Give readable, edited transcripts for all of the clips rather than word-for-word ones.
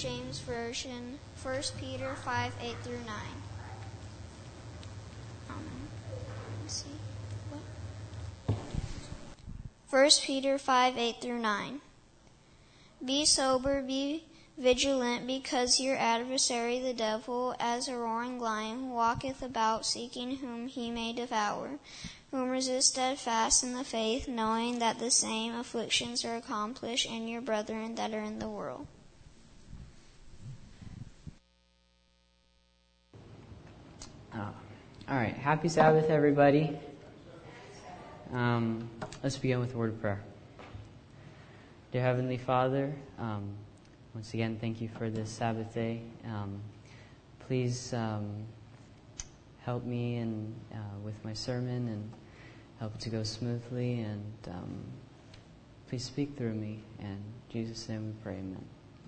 James Version, 1 Peter 5, 8 through 9. Let me see. What? 1 Peter 5, 8 through 9. Be sober, be vigilant, because your adversary the devil, as a roaring lion, walketh about, seeking whom he may devour. Whom resist steadfast in the faith, knowing that the same afflictions are accomplished in your brethren that are in the world. All right. Happy Sabbath, everybody. Let's begin with a word of prayer. Dear Heavenly Father, once again, thank you for this Sabbath day. Please help me with my sermon and help it to go smoothly. And please speak through me. In Jesus' name we pray, amen.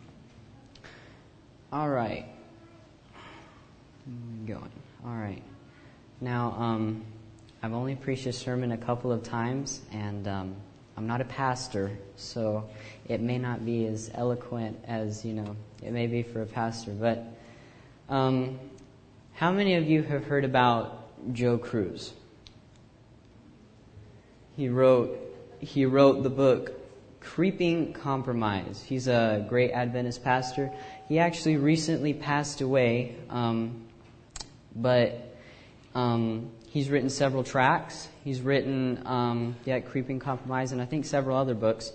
All right. Going. All right. Now, I've only preached a sermon a couple of times, and I'm not a pastor, so it may not be as eloquent as, it may be for a pastor. But how many of you have heard about Joe Cruz? He wrote the book Creeping Compromise. He's a great Adventist pastor. He actually recently passed away, but he's written several tracts. He's written Creeping Compromise, and I think several other books.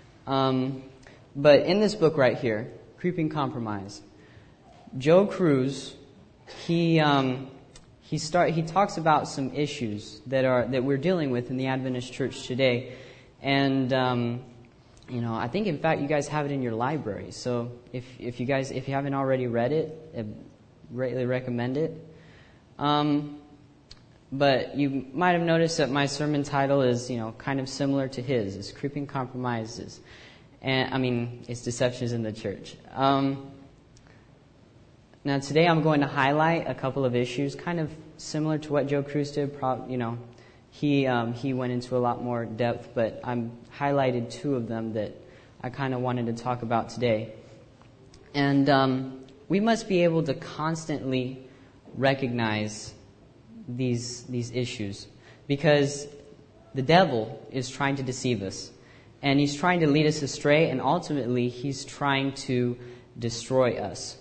But in this book right here, Creeping Compromise, Joe Cruz, he talks about some issues that we're dealing with in the Adventist Church today, and I think in fact you guys have it in your library. So if you haven't already read it, I greatly recommend it. But you might have noticed that my sermon title is, kind of similar to his. It's Creeping Compromises. And, it's deceptions in the church. Now today I'm going to highlight a couple of issues, kind of similar to what Joe Cruz did. He went into a lot more depth, but I'm highlighted two of them that I kind of wanted to talk about today. And we must be able to constantly recognize these issues, because the devil is trying to deceive us, and he's trying to lead us astray, and ultimately he's trying to destroy us.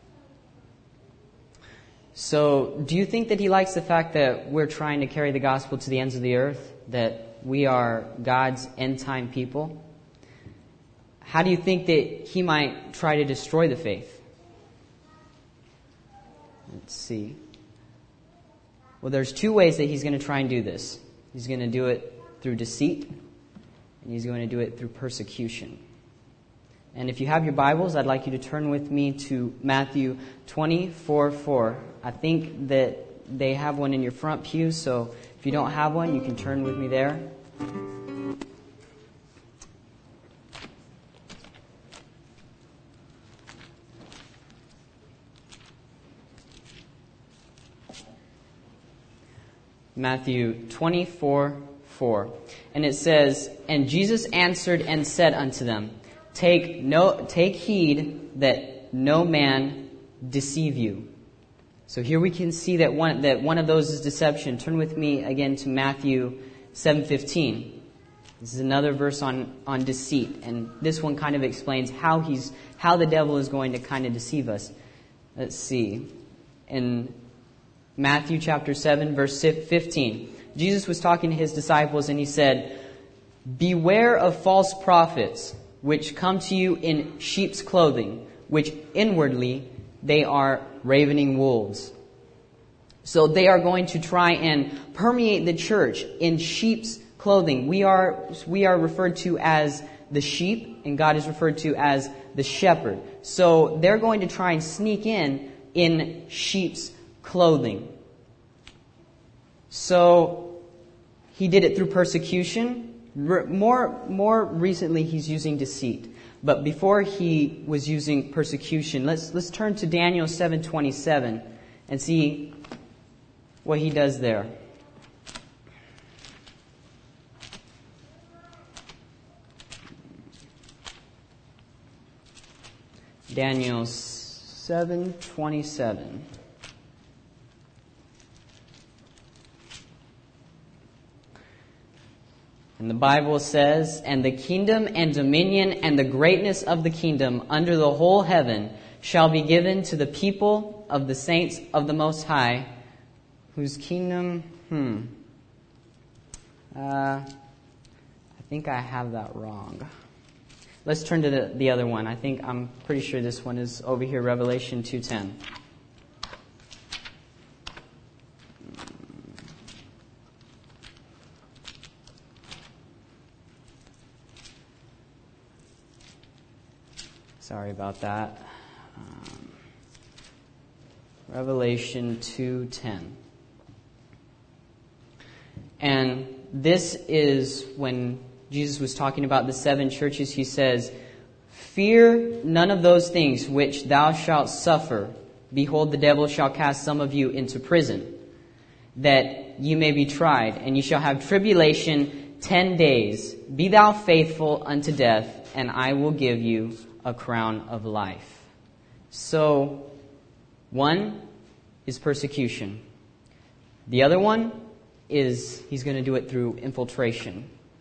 So do you think that he likes the fact that we're trying to carry the gospel to the ends of the earth, that we are God's end time people? How do you think that he might try to destroy the faith? Let's see. Well, there's two ways that he's going to try and do this. He's going to do it through deceit, and he's going to do it through persecution. And if you have your Bibles, I'd like you to turn with me to Matthew 24:4. I think that they have one in your front pew, so if you don't have one, you can turn with me there. Matthew 24:4. And it says, "And Jesus answered and said unto them, Take heed that no man deceive you." So here we can see that one of those is deception. Turn with me again to Matthew 7:15. This is another verse on deceit, and this one kind of explains how the devil is going to kind of deceive us. Let's see. In Matthew chapter 7, verse 15, Jesus was talking to his disciples, and he said, "Beware of false prophets, which come to you in sheep's clothing, which inwardly they are ravening wolves." So they are going to try and permeate the church in sheep's clothing. We are referred to as the sheep, and God is referred to as the shepherd. So they're going to try and sneak in sheep's clothing. So he did it through persecution. More recently, he's using deceit. But before he was using persecution, let's turn to Daniel 7:27 and see what he does there. Daniel 7:27. And the Bible says, "And the kingdom and dominion and the greatness of the kingdom under the whole heaven shall be given to the people of the saints of the Most High, whose kingdom..." I think I have that wrong. Let's turn to the other one. I'm pretty sure this one is over here, Revelation 2:10. Sorry about that. Revelation 2:10. And this is when Jesus was talking about the 7 churches. He says, "Fear none of those things which thou shalt suffer. Behold, the devil shall cast some of you into prison, that you may be tried, and you shall have tribulation 10 days. Be thou faithful unto death, and I will give you a crown of life." So, one is persecution. The other one is he's going to do it through infiltration.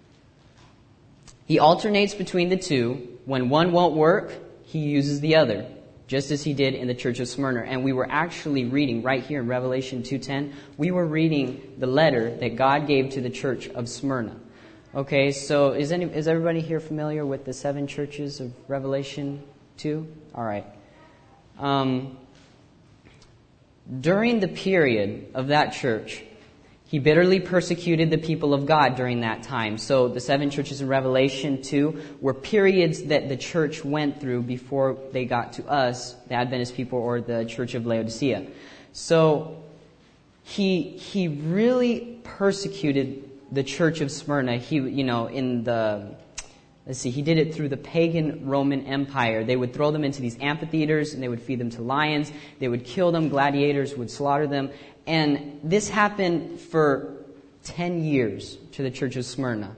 He alternates between the two. When one won't work, he uses the other, just as he did in the church of Smyrna. And we were actually reading right here in Revelation 2:10, we were reading the letter that God gave to the church of Smyrna. Okay, so is everybody here familiar with the 7 churches of Revelation 2? All right. During the period of that church, he bitterly persecuted the people of God during that time. So the 7 churches in Revelation 2 were periods that the church went through before they got to us, the Adventist people, or the Church of Laodicea. So he really persecuted the church of Smyrna. He did it through the pagan Roman Empire. They would throw them into these amphitheaters and they would feed them to lions. They would kill them. Gladiators would slaughter them. And this happened for 10 years to the church of Smyrna.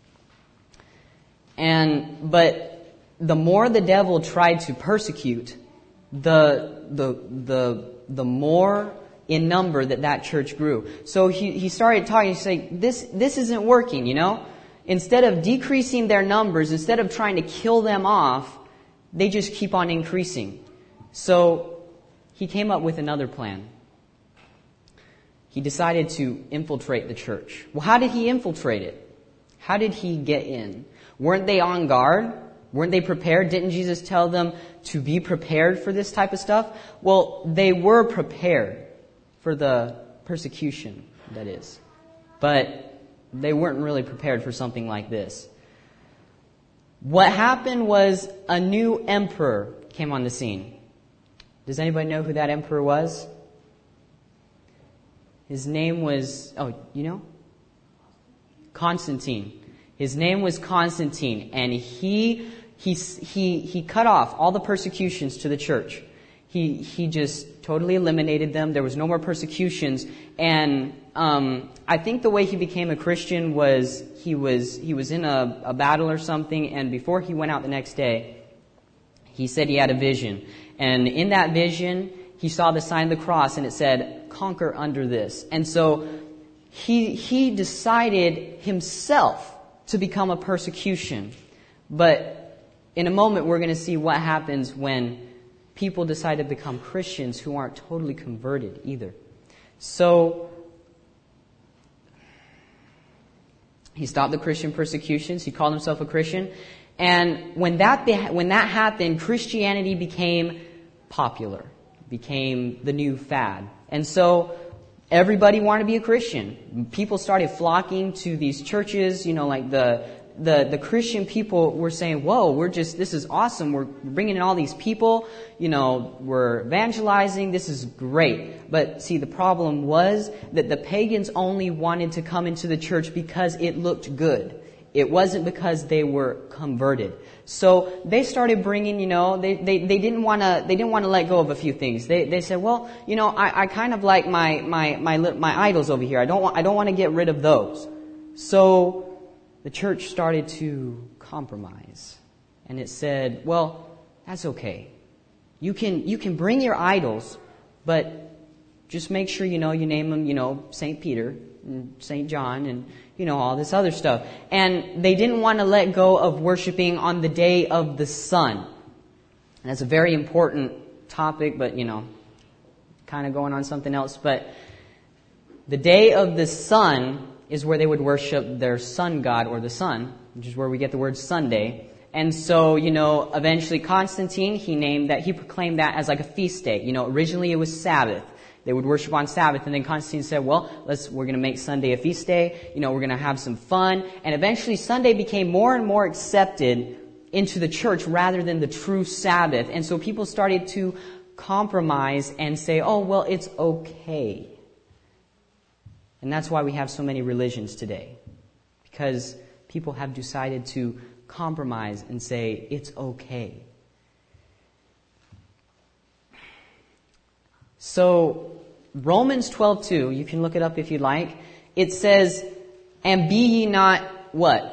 But the more the devil tried to persecute, the more in number that church grew. So he started talking. He's saying, this isn't working, Instead of decreasing their numbers, instead of trying to kill them off, they just keep on increasing. So he came up with another plan. He decided to infiltrate the church. Well, how did he infiltrate it? How did he get in? Weren't they on guard? Weren't they prepared? Didn't Jesus tell them to be prepared for this type of stuff? Well, they were prepared for the persecution, that is. But they weren't really prepared for something like this. What happened was a new emperor came on the scene. Does anybody know who that emperor was? His name was, Constantine. His name was Constantine, and he cut off all the persecutions to the church. He just totally eliminated them. There was no more persecutions. And I think the way he became a Christian was he was in a battle or something, and before he went out the next day, he said he had a vision. And in that vision, he saw the sign of the cross, and it said, "Conquer under this." And so he decided himself to become a persecution. But in a moment, we're going to see what happens when people decide to become Christians who aren't totally converted either. So he stopped the Christian persecutions. He called himself a Christian. And when that happened, Christianity became popular, became the new fad. And so everybody wanted to be a Christian. People started flocking to these churches, like the Christian people were saying, "Whoa, this is awesome. We're bringing in all these people, we're evangelizing. This is great." But see, the problem was that the pagans only wanted to come into the church because it looked good. It wasn't because they were converted. So they started bringing, they didn't want to let go of a few things. They said, "Well, I kind of like my idols over here. I don't want to get rid of those." So the church started to compromise. And it said, "Well, that's okay. You can bring your idols, but just make sure, you name them, St. Peter and St. John and, all this other stuff. And they didn't want to let go of worshiping on the day of the sun. And that's a very important topic, but, kind of going on something else. But the day of the sun is where they would worship their sun god, or the sun, which is where we get the word Sunday. And so, eventually Constantine, he proclaimed that as like a feast day. Originally it was Sabbath. They would worship on Sabbath, and then Constantine said, well, we're going to make Sunday a feast day. We're going to have some fun. And eventually Sunday became more and more accepted into the church rather than the true Sabbath. And so people started to compromise and say, oh, well, it's okay. And that's why we have so many religions today. Because people have decided to compromise and say, it's okay. So, Romans 12:2, you can look it up if you like. It says, and be ye not, what?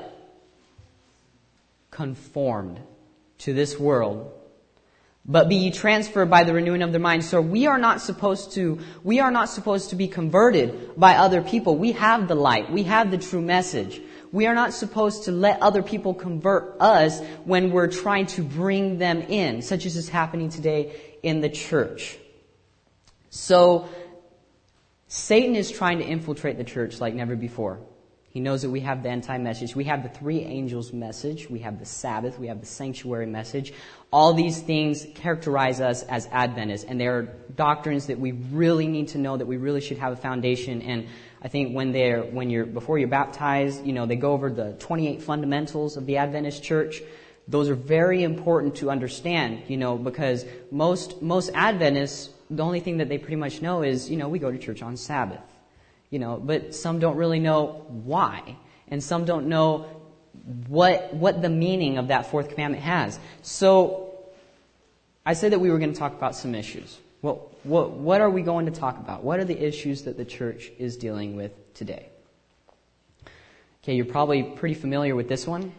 Conformed to this world, but be ye transferred by the renewing of their mind. So we are not supposed to be converted by other people. We have the light. We have the true message. We are not supposed to let other people convert us when we're trying to bring them in, such as is happening today in the church. So, Satan is trying to infiltrate the church like never before. He knows that we have the end time message. We have the three angels message. We have the Sabbath. We have the sanctuary message. All these things characterize us as Adventists, and they are doctrines that we really need to know, that we really should have a foundation. And I think before you're baptized, they go over the 28 fundamentals of the Adventist church. Those are very important to understand, because most Adventists, the only thing that they pretty much know is, we go to church on Sabbath. But some don't really know why. And some don't know what the meaning of that fourth commandment has. So, I said that we were going to talk about some issues. Well, what are we going to talk about? What are the issues that the church is dealing with today? Okay, you're probably pretty familiar with this one.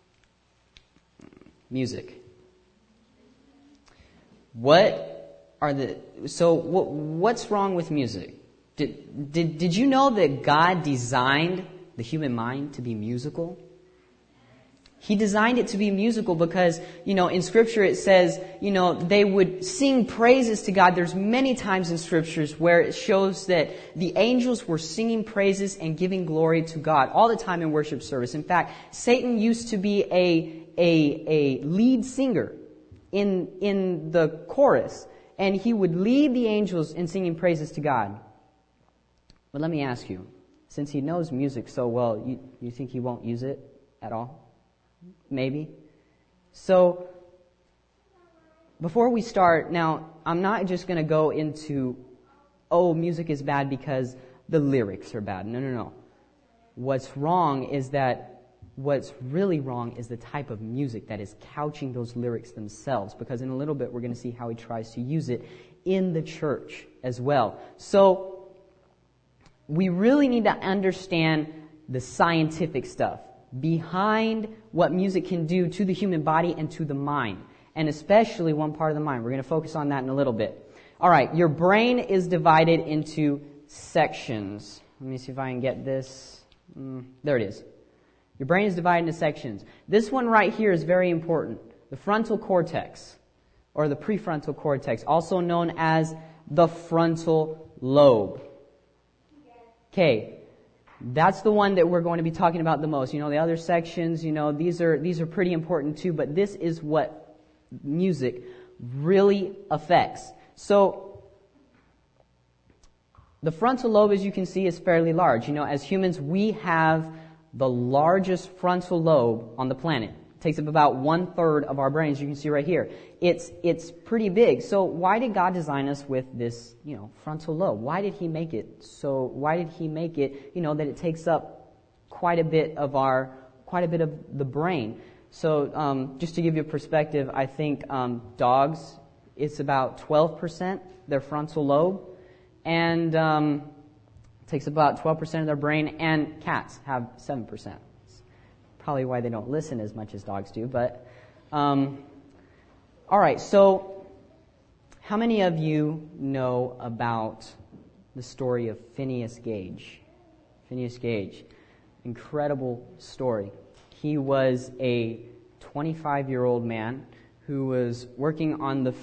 Music. What's wrong with music? Did you know that God designed the human mind to be musical? He designed it to be musical because, in Scripture it says, they would sing praises to God. There's many times in Scriptures where it shows that the angels were singing praises and giving glory to God all the time in worship service. In fact, Satan used to be a lead singer in the chorus, and he would lead the angels in singing praises to God. But let me ask you, since he knows music so well, you think he won't use it at all? Maybe. So, before we start, now, I'm not just going to go into, music is bad because the lyrics are bad. No. What's really wrong is the type of music that is couching those lyrics themselves, because in a little bit we're going to see how he tries to use it in the church as well. So, we really need to understand the scientific stuff behind what music can do to the human body and to the mind, and especially one part of the mind. We're going to focus on that in a little bit. All right, your brain is divided into sections. Let me see if I can get this. There it is. Your brain is divided into sections. This one right here is very important. The frontal cortex, or the prefrontal cortex, also known as the frontal lobe. Okay. That's the one that we're going to be talking about the most. The other sections, these are pretty important too, but this is what music really affects. So, the frontal lobe, as you can see, is fairly large. As humans, we have the largest frontal lobe on the planet. It takes up about 1/3 of our brains. You can see right here. It's pretty big. So why did God design us with this, frontal lobe? Why did He make it that it takes up quite a bit of the brain? So just to give you a perspective, I think dogs, it's about 12% their frontal lobe, and takes about 12% of their brain, and cats have 7%. Probably why they don't listen as much as dogs do, but all right, so How many of you know about the story of Phineas Gage? Phineas Gage. Incredible story. He was a 25-year-old man who was working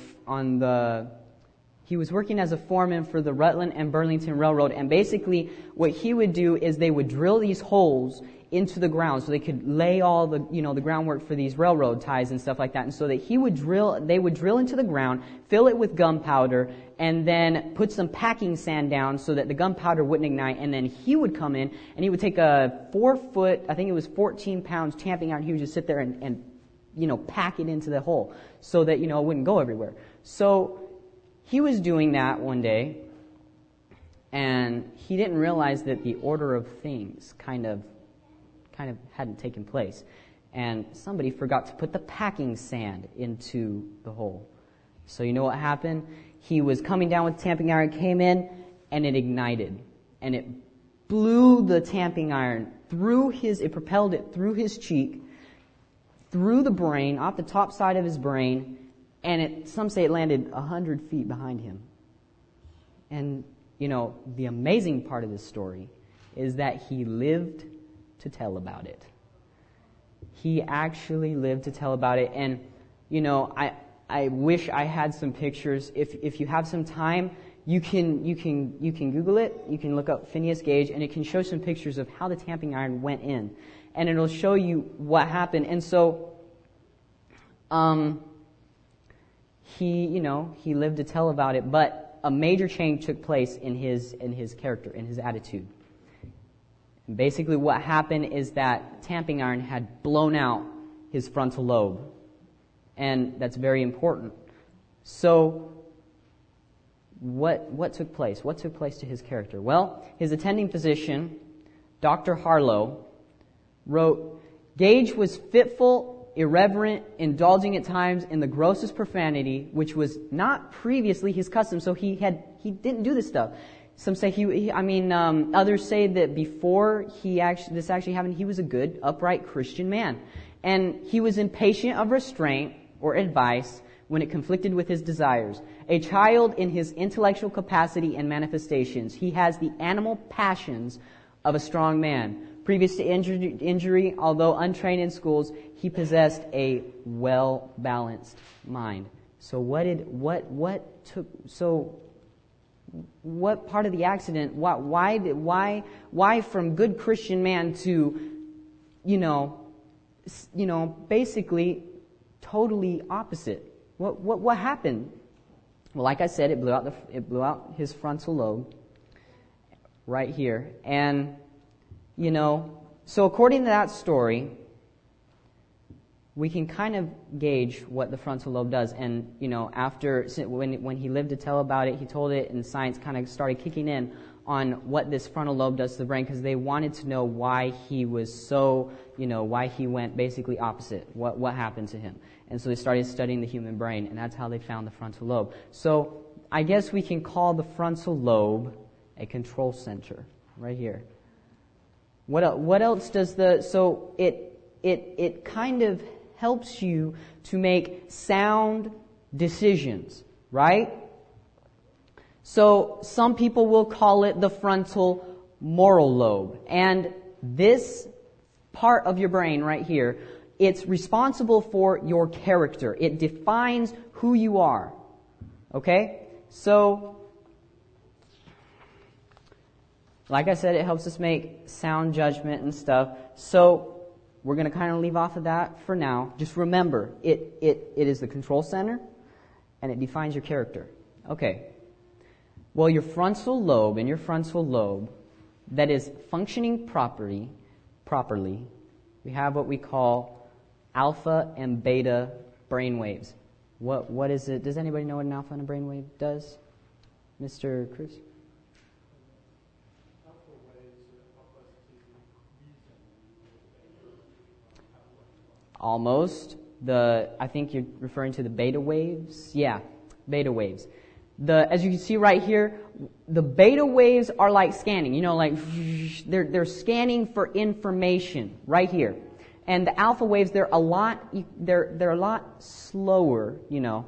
he was working as a foreman for the Rutland and Burlington Railroad, and basically what he would do is they would drill these holes into the ground so they could lay all the groundwork for these railroad ties and stuff like that. And so that they would drill into the ground, fill it with gunpowder, and then put some packing sand down so that the gunpowder wouldn't ignite. And then he would come in and he would take a 4-foot, I think it was 14 pounds tamping iron. He would just sit there and pack it into the hole so that, it wouldn't go everywhere. So he was doing that one day, and he didn't realize that the order of things kind of hadn't taken place. And somebody forgot to put the packing sand into the hole. So you know what happened? He was coming down with tamping iron, came in, and it ignited. And it blew the tamping iron it propelled it through his cheek, through the brain, off the top side of his brain, and some say it landed 100 feet behind him. And, the amazing part of this story is that he lived to tell about it. He actually lived to tell about it. And, I wish I had some pictures. If you have some time, you can Google it. You can look up Phineas Gage, and it can show some pictures of how the tamping iron went in. And it'll show you what happened. And so, he lived to tell about it, but a major change took place in his character, in his attitude. And basically what happened is that tamping iron had blown out his frontal lobe. And that's very important. So, what took place? What took place to his character? Well, his attending physician, Dr. Harlow, wrote, "Gage was fitful, irreverent, indulging at times in the grossest profanity, which was not previously his custom." So he didn't do this stuff. Some say others say that before this actually happened, he was a good, upright Christian man. And he was impatient of restraint or advice when it conflicted with his desires. A child in his intellectual capacity and manifestations, he has the animal passions of a strong man. Previous to injury, although untrained in schools, he possessed a well-balanced mind. So what part of the accident, why from good Christian man to, basically totally opposite? What happened? Well, like I said, it blew out his frontal lobe right here. And, so according to that story, we can kind of gauge what the frontal lobe does. And, when he lived to tell about it, he told it, and science kind of started kicking in on what this frontal lobe does to the brain, because they wanted to know why he was so, why he went basically opposite, what happened to him. And so they started studying the human brain, and that's how they found the frontal lobe. So I guess we can call the frontal lobe a control center right here. What else does so it kind of helps you to make sound decisions, right? So some people will call it the frontal moral lobe. And this part of your brain right here, it's responsible for your character. It defines who you are. Okay? So, like I said, it helps us make sound judgment and stuff. So, we're going to kind of leave off of that for now. Just remember, it is the control center, and it defines your character. Okay. Well, your frontal lobe that is functioning properly, we have what we call alpha and beta brainwaves. What is it? Does anybody know what an alpha and a brainwave does? Mr. Cruz? Almost. I think you're referring to the beta waves. Yeah, beta waves. As you can see right here, the beta waves are like scanning. They're scanning for information right here. And the alpha waves, they're a lot slower,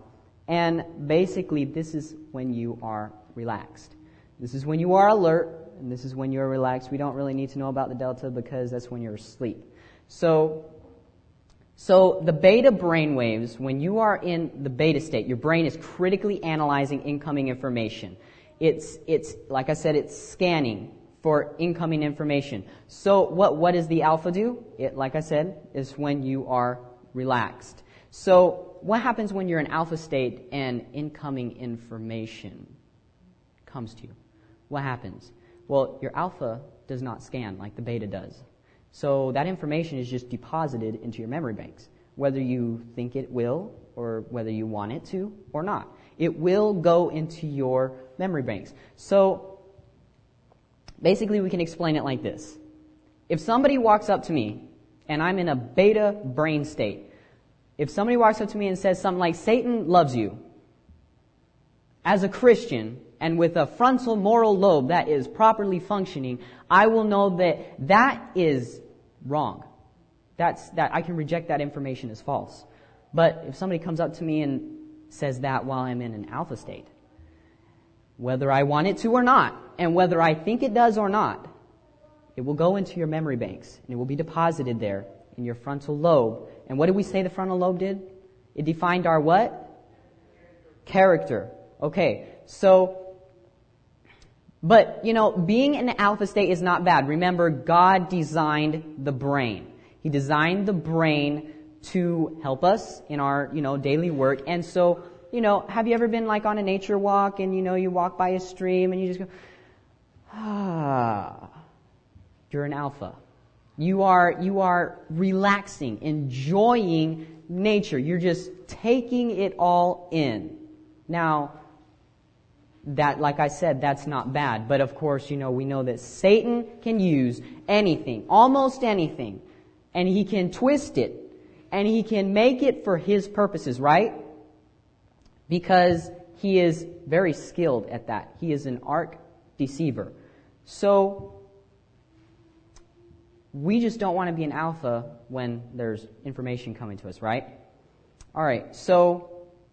And basically, this is when you are relaxed. This is when you are alert, and this is when you're relaxed. We don't really need to know about the delta because that's when you're asleep. So the beta brain waves, when you are in the beta state, your brain is critically analyzing incoming information. It's like I said, it's scanning for incoming information. So what does the alpha do? It, like I said, is when you are relaxed. So what happens when you're in alpha state and incoming information comes to you? What happens? Well, your alpha does not scan like the beta does. So that information is just deposited into your memory banks, whether you think it will or whether you want it to or not. It will go into your memory banks. So basically we can explain it like this. If somebody walks up to me and I'm in a beta brain state, if somebody walks up to me and says something like, Satan loves you, as a Christian and with a frontal moral lobe that is properly functioning, I will know that is wrong. That I can reject that information as false. But if somebody comes up to me and says that while I'm in an alpha state, whether I want it to or not, and whether I think it does or not, it will go into your memory banks and it will be deposited there in your frontal lobe. And what did we say the frontal lobe did? It defined our what? Character. Okay, so, but, being in the alpha state is not bad. Remember, God designed the brain. He designed the brain to help us in our, daily work. And so, have you ever been like on a nature walk and, you walk by a stream and you just go, you're an alpha. You are relaxing, enjoying nature. You're just taking it all in. Now, that, like I said, that's not bad. But of course, we know that Satan can use anything, almost anything, and he can twist it, and he can make it for his purposes, right? Because he is very skilled at that. He is an arch deceiver. So, we just don't want to be an alpha when there's information coming to us, right? All right, so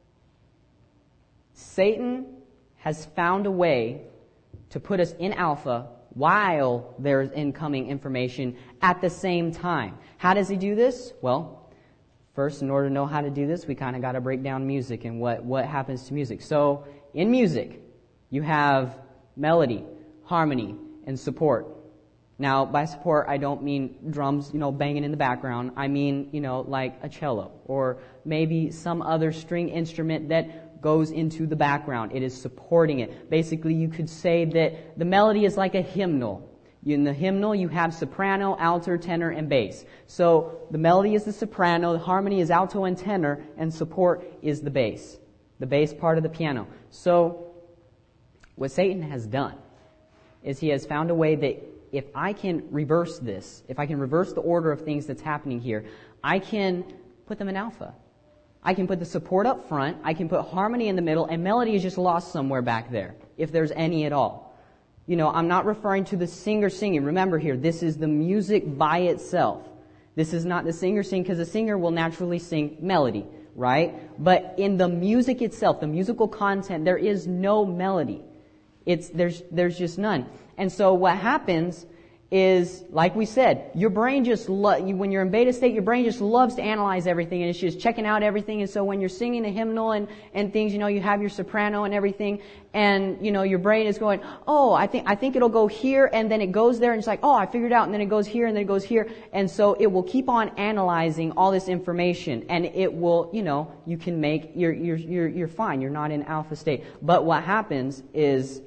Satan has found a way to put us in alpha while there's incoming information at the same time. How does he do this? Well, first, in order to know how to do this, we kind of got to break down music and what happens to music. So, in music, you have melody, harmony, and support. Now, by support, I don't mean drums, banging in the background. I mean, like a cello or maybe some other string instrument that goes into the background. It is supporting it. Basically, you could say that the melody is like a hymnal. In the hymnal, you have soprano, alto, tenor, and bass. So, the melody is the soprano, the harmony is alto and tenor, and support is the bass part of the piano. So, what Satan has done is he has found a way that if I can reverse this, if I can reverse the order of things that's happening here, I can put them in alpha. I can put the support up front, I can put harmony in the middle, and melody is just lost somewhere back there, if there's any at all. I'm not referring to the singer singing. Remember here, this is the music by itself. This is not the singer singing, because the singer will naturally sing melody, right? But in the music itself, the musical content, there is no melody. There's just none. And so what happens is, like we said, your brain just when you're in beta state, your brain just loves to analyze everything, and it's just checking out everything. And so when you're singing a hymnal and things, you have your soprano and everything, and your brain is going, oh, I think it'll go here, and then it goes there, and it's like, oh, I figured it out, and then it goes here, and then it goes here, and so it will keep on analyzing all this information, and it will, you can make you're fine. You're not in alpha state. But what happens is,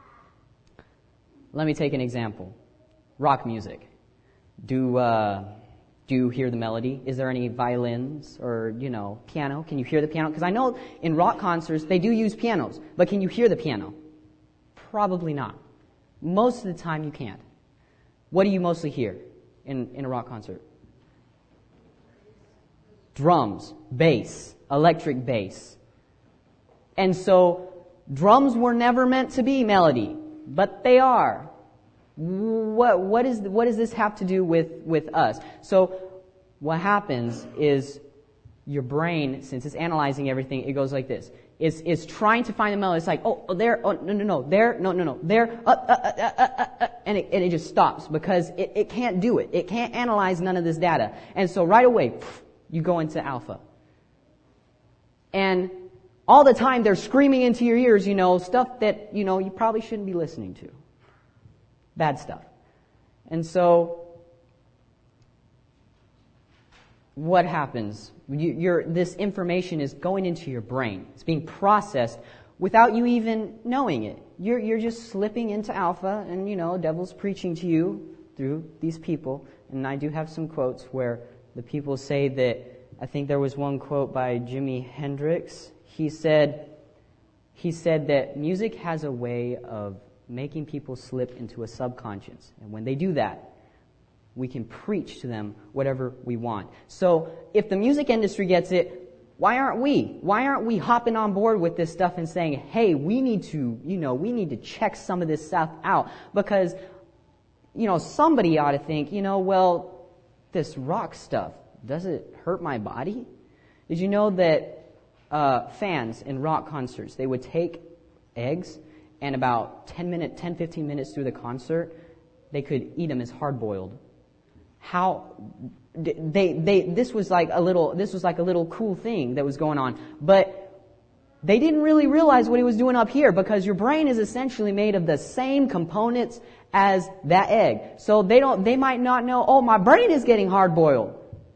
let me take an example. Rock music. Do you hear the melody? Is there any violins or, piano? Can you hear the piano? Because I know in rock concerts they do use pianos, but can you hear the piano? Probably not. Most of the time you can't. What do you mostly hear in a rock concert? Drums, bass, electric bass. And so drums were never meant to be melody. But they are. What does this have to do with us? So what happens is your brain, since it's analyzing everything, it goes like this. It's trying to find the melody. It's like, oh, there, oh, no, there, no, there, and it just stops because it can't do it. It can't analyze none of this data. And so right away, you go into alpha. And all the time they're screaming into your ears, stuff that, you probably shouldn't be listening to. Bad stuff. And so, what happens? This information is going into your brain. It's being processed without you even knowing it. You're just slipping into alpha, and devil's preaching to you through these people. And I do have some quotes where the people say that. I think there was one quote by Jimi Hendrix. He said that music has a way of making people slip into a subconscious, and when they do that, we can preach to them whatever we want. So if the music industry gets it, why aren't we? Why aren't we hopping on board with this stuff and saying, hey, we need to check some of this stuff out? Because, somebody ought to think, well, this rock stuff, does it hurt my body? Did you know that fans in rock concerts, they would take eggs and about 10-15 minutes through the concert, they could eat them as hard-boiled. This was like a little cool thing that was going on, but they didn't really realize what he was doing up here, because your brain is essentially made of the same components as that egg. So they might not know, oh, my brain is getting hard-boiled.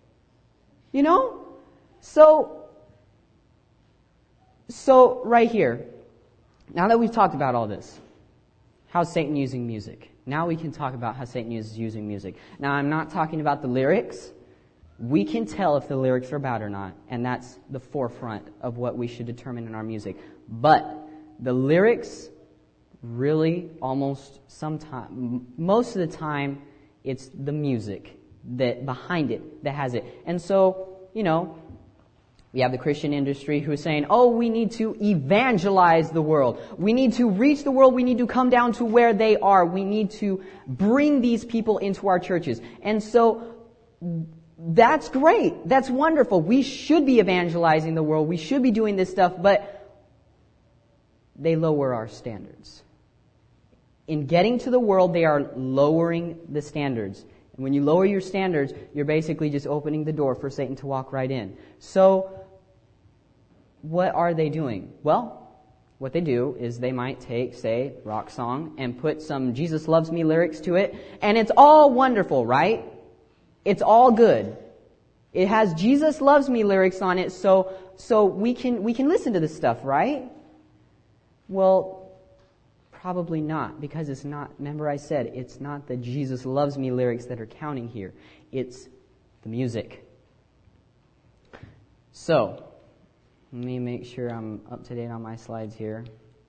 So right here, now that we've talked about all this, how's Satan using music? Now we can talk about how Satan is using music. Now, I'm not talking about the lyrics. We can tell if the lyrics are bad or not, and that's the forefront of what we should determine in our music. But the lyrics, really, most of the time, it's the music that behind it that has it. And so, we have the Christian industry who's saying, oh, we need to evangelize the world. We need to reach the world. We need to come down to where they are. We need to bring these people into our churches. And so that's great. That's wonderful. We should be evangelizing the world. We should be doing this stuff, but they lower our standards. In getting to the world, they are lowering the standards. And when you lower your standards, you're basically just opening the door for Satan to walk right in. So, what are they doing? Well, what they do is they might take, say, rock song and put some Jesus Loves Me lyrics to it, and it's all wonderful, right? It's all good. It has Jesus Loves Me lyrics on it, so we can listen to this stuff, right? Well, probably not, because it's not, remember I said, it's not the Jesus Loves Me lyrics that are counting here. It's the music. So, let me make sure I'm up to date on my slides here.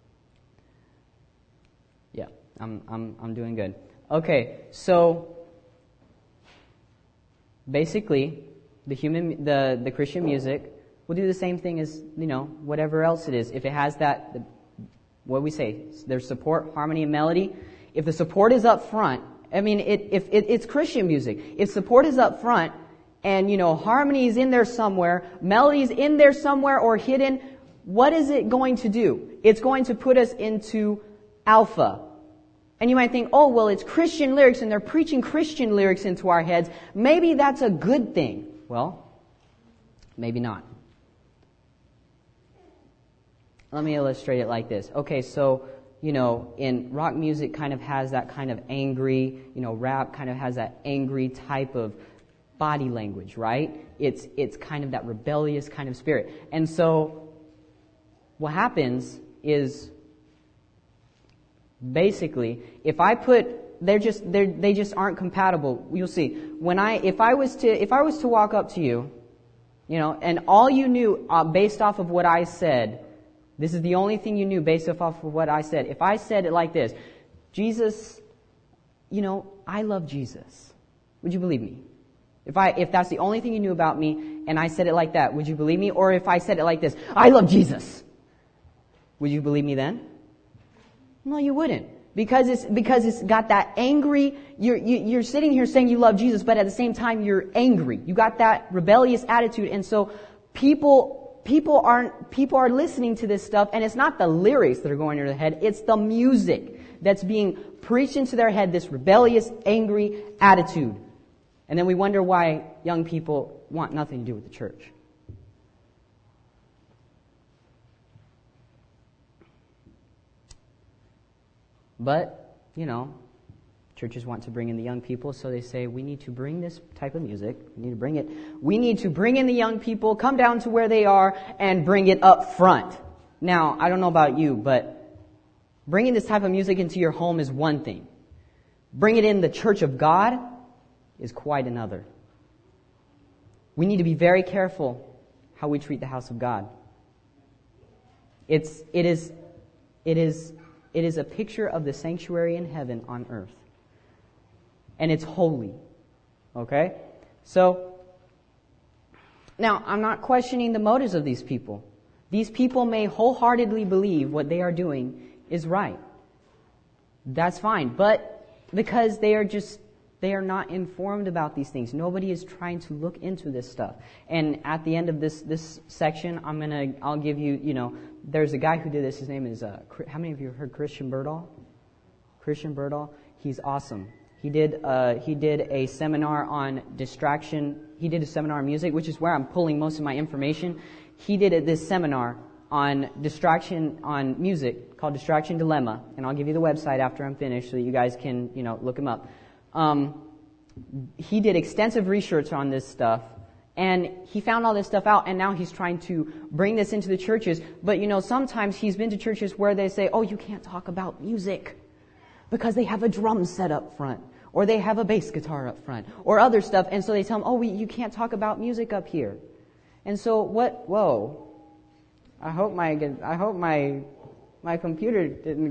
Yeah, I'm doing good. Okay, so basically, the Christian music will do the same thing as, whatever else it is. If it has that, what we say, there's support, harmony, and melody. If the support is up front, if it's Christian music. If support is up front, and, harmony is in there somewhere, melody is in there somewhere or hidden, what is it going to do? It's going to put us into alpha. And you might think, oh, well, it's Christian lyrics and they're preaching Christian lyrics into our heads. Maybe that's a good thing. Well, maybe not. Let me illustrate it like this. Okay, so, in rock music kind of has that kind of angry, rap kind of has that angry type of body language, right? It's kind of that rebellious kind of spirit. And so what happens is basically if I put they just aren't compatible. You'll see. If I was to walk up to you, and all you knew based off of what I said, this is the only thing you knew based off of what I said. If I said it like this, Jesus, I love Jesus. Would you believe me? If that's the only thing you knew about me, and I said it like that, would you believe me? Or if I said it like this, I love Jesus, would you believe me then? No, you wouldn't. Because it's got that angry, you're sitting here saying you love Jesus, but at the same time you're angry. You got that rebellious attitude, and so People are listening to this stuff, and it's not the lyrics that are going into their head, it's the music that's being preached into their head, this rebellious, angry attitude. And then we wonder why young people want nothing to do with the church. But, churches want to bring in the young people, so they say, we need to bring this type of music. We need to bring in the young people, come down to where they are, and bring it up front. Now, I don't know about you, but bringing this type of music into your home is one thing. Bring it in the church of God is quite another. We need to be very careful how we treat the house of God. It is a picture of the sanctuary in heaven on earth. And it's holy. Okay? So, now, I'm not questioning the motives of these people. These people may wholeheartedly believe what they are doing is right. That's fine. But because they are not informed about these things. Nobody is trying to look into this stuff. And at the end of this section, I'll give you, there's a guy who did this. His name is, how many of you have heard Christian Berdahl? Christian Berdahl. He's awesome. He did a seminar on distraction. He did a seminar on music, which is where I'm pulling most of my information. He did this seminar on distraction on music called Distraction Dilemma. And I'll give you the website after I'm finished so that you guys can, look him up. He did extensive research on this stuff, and he found all this stuff out, and now he's trying to bring this into the churches. But, sometimes he's been to churches where they say, oh, you can't talk about music because they have a drum set up front, or they have a bass guitar up front, or other stuff. And so they tell him, oh, you can't talk about music up here. And so whoa. I hope my computer didn't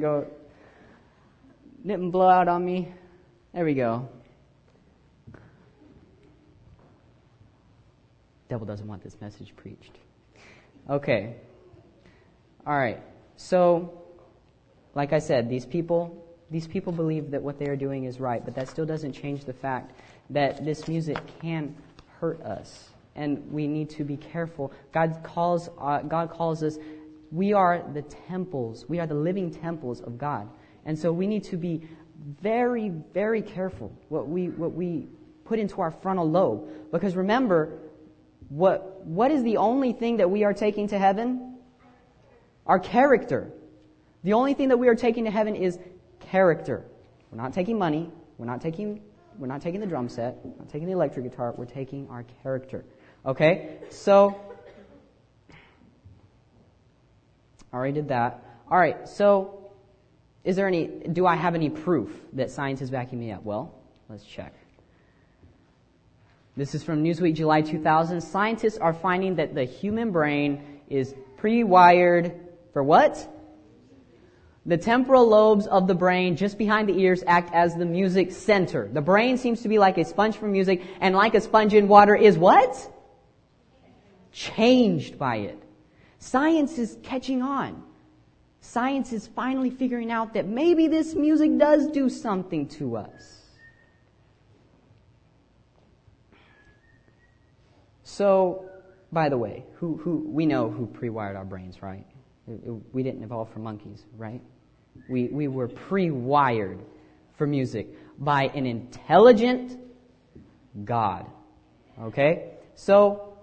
blow out on me. There we go. Devil doesn't want this message preached. Okay. All right. So, like I said, these people believe that what they are doing is right, but that still doesn't change the fact that this music can hurt us, and we need to be careful. God calls us. We are the temples. We are the living temples of God, and so we need to be very, very careful what we put into our frontal lobe. Because remember, what is the only thing that we are taking to heaven? Our character. The only thing that we are taking to heaven is character. We're not taking money. We're not taking the drum set. We're not taking the electric guitar. We're taking our character. Okay? So, I already did that. All right, so do I have any proof that science is backing me up? Well, let's check. This is from Newsweek, July 2000. Scientists are finding that the human brain is pre-wired for what? The temporal lobes of the brain just behind the ears act as the music center. The brain seems to be like a sponge for music, and like a sponge in water is what? Changed by it. Science is catching on. Science is finally figuring out that maybe this music does do something to us. So, by the way, we know who pre-wired our brains, right? We didn't evolve from monkeys, right? We were pre-wired for music by an intelligent God. Okay? So,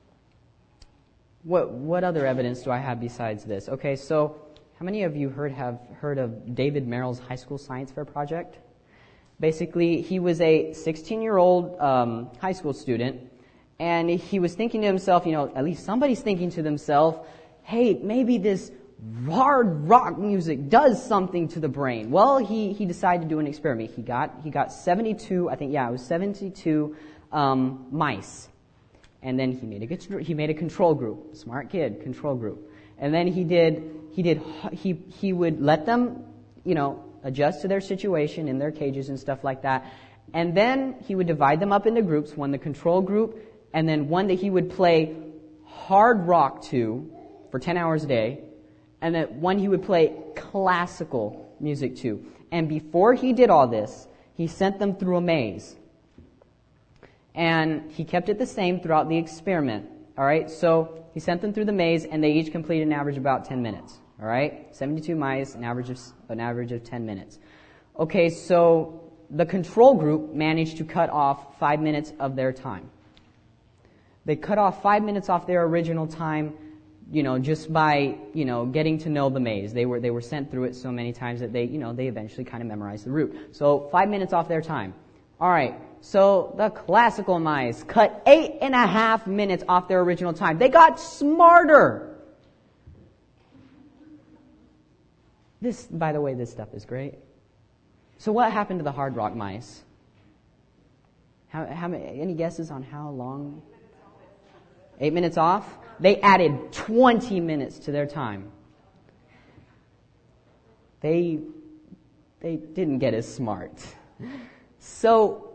what other evidence do I have besides this? Okay, so how many of you have heard of David Merrill's high school science fair project? Basically, he was a 16-year-old high school student, and he was thinking to himself, at least somebody's thinking to themselves, hey, maybe this hard rock music does something to the brain. Well, he decided to do an experiment. He got 72, I think, it was 72 mice. And then he made a control group, smart kid, control group. And then he would let them, adjust to their situation in their cages and stuff like that. And then he would divide them up into groups, one the control group, and then one that he would play hard rock to for 10 hours a day, and then one he would play classical music to. And before he did all this, he sent them through a maze. And he kept it the same throughout the experiment. All right, so he sent them through the maze, and they each completed an average of about 10 minutes. All right, 72 mice, an average of 10 minutes. Okay, so the control group managed to cut off 5 minutes of their time. They cut off 5 minutes off their original time, just by, getting to know the maze. They were sent through it so many times that they eventually kind of memorized the route. So 5 minutes off their time. All right, so the classical mice cut 8.5 minutes off their original time. They got smarter. This, by the way, this stuff is great. So what happened to the Hard Rock mice? Any guesses on how long? 8 minutes off? They added 20 minutes to their time. They didn't get as smart. So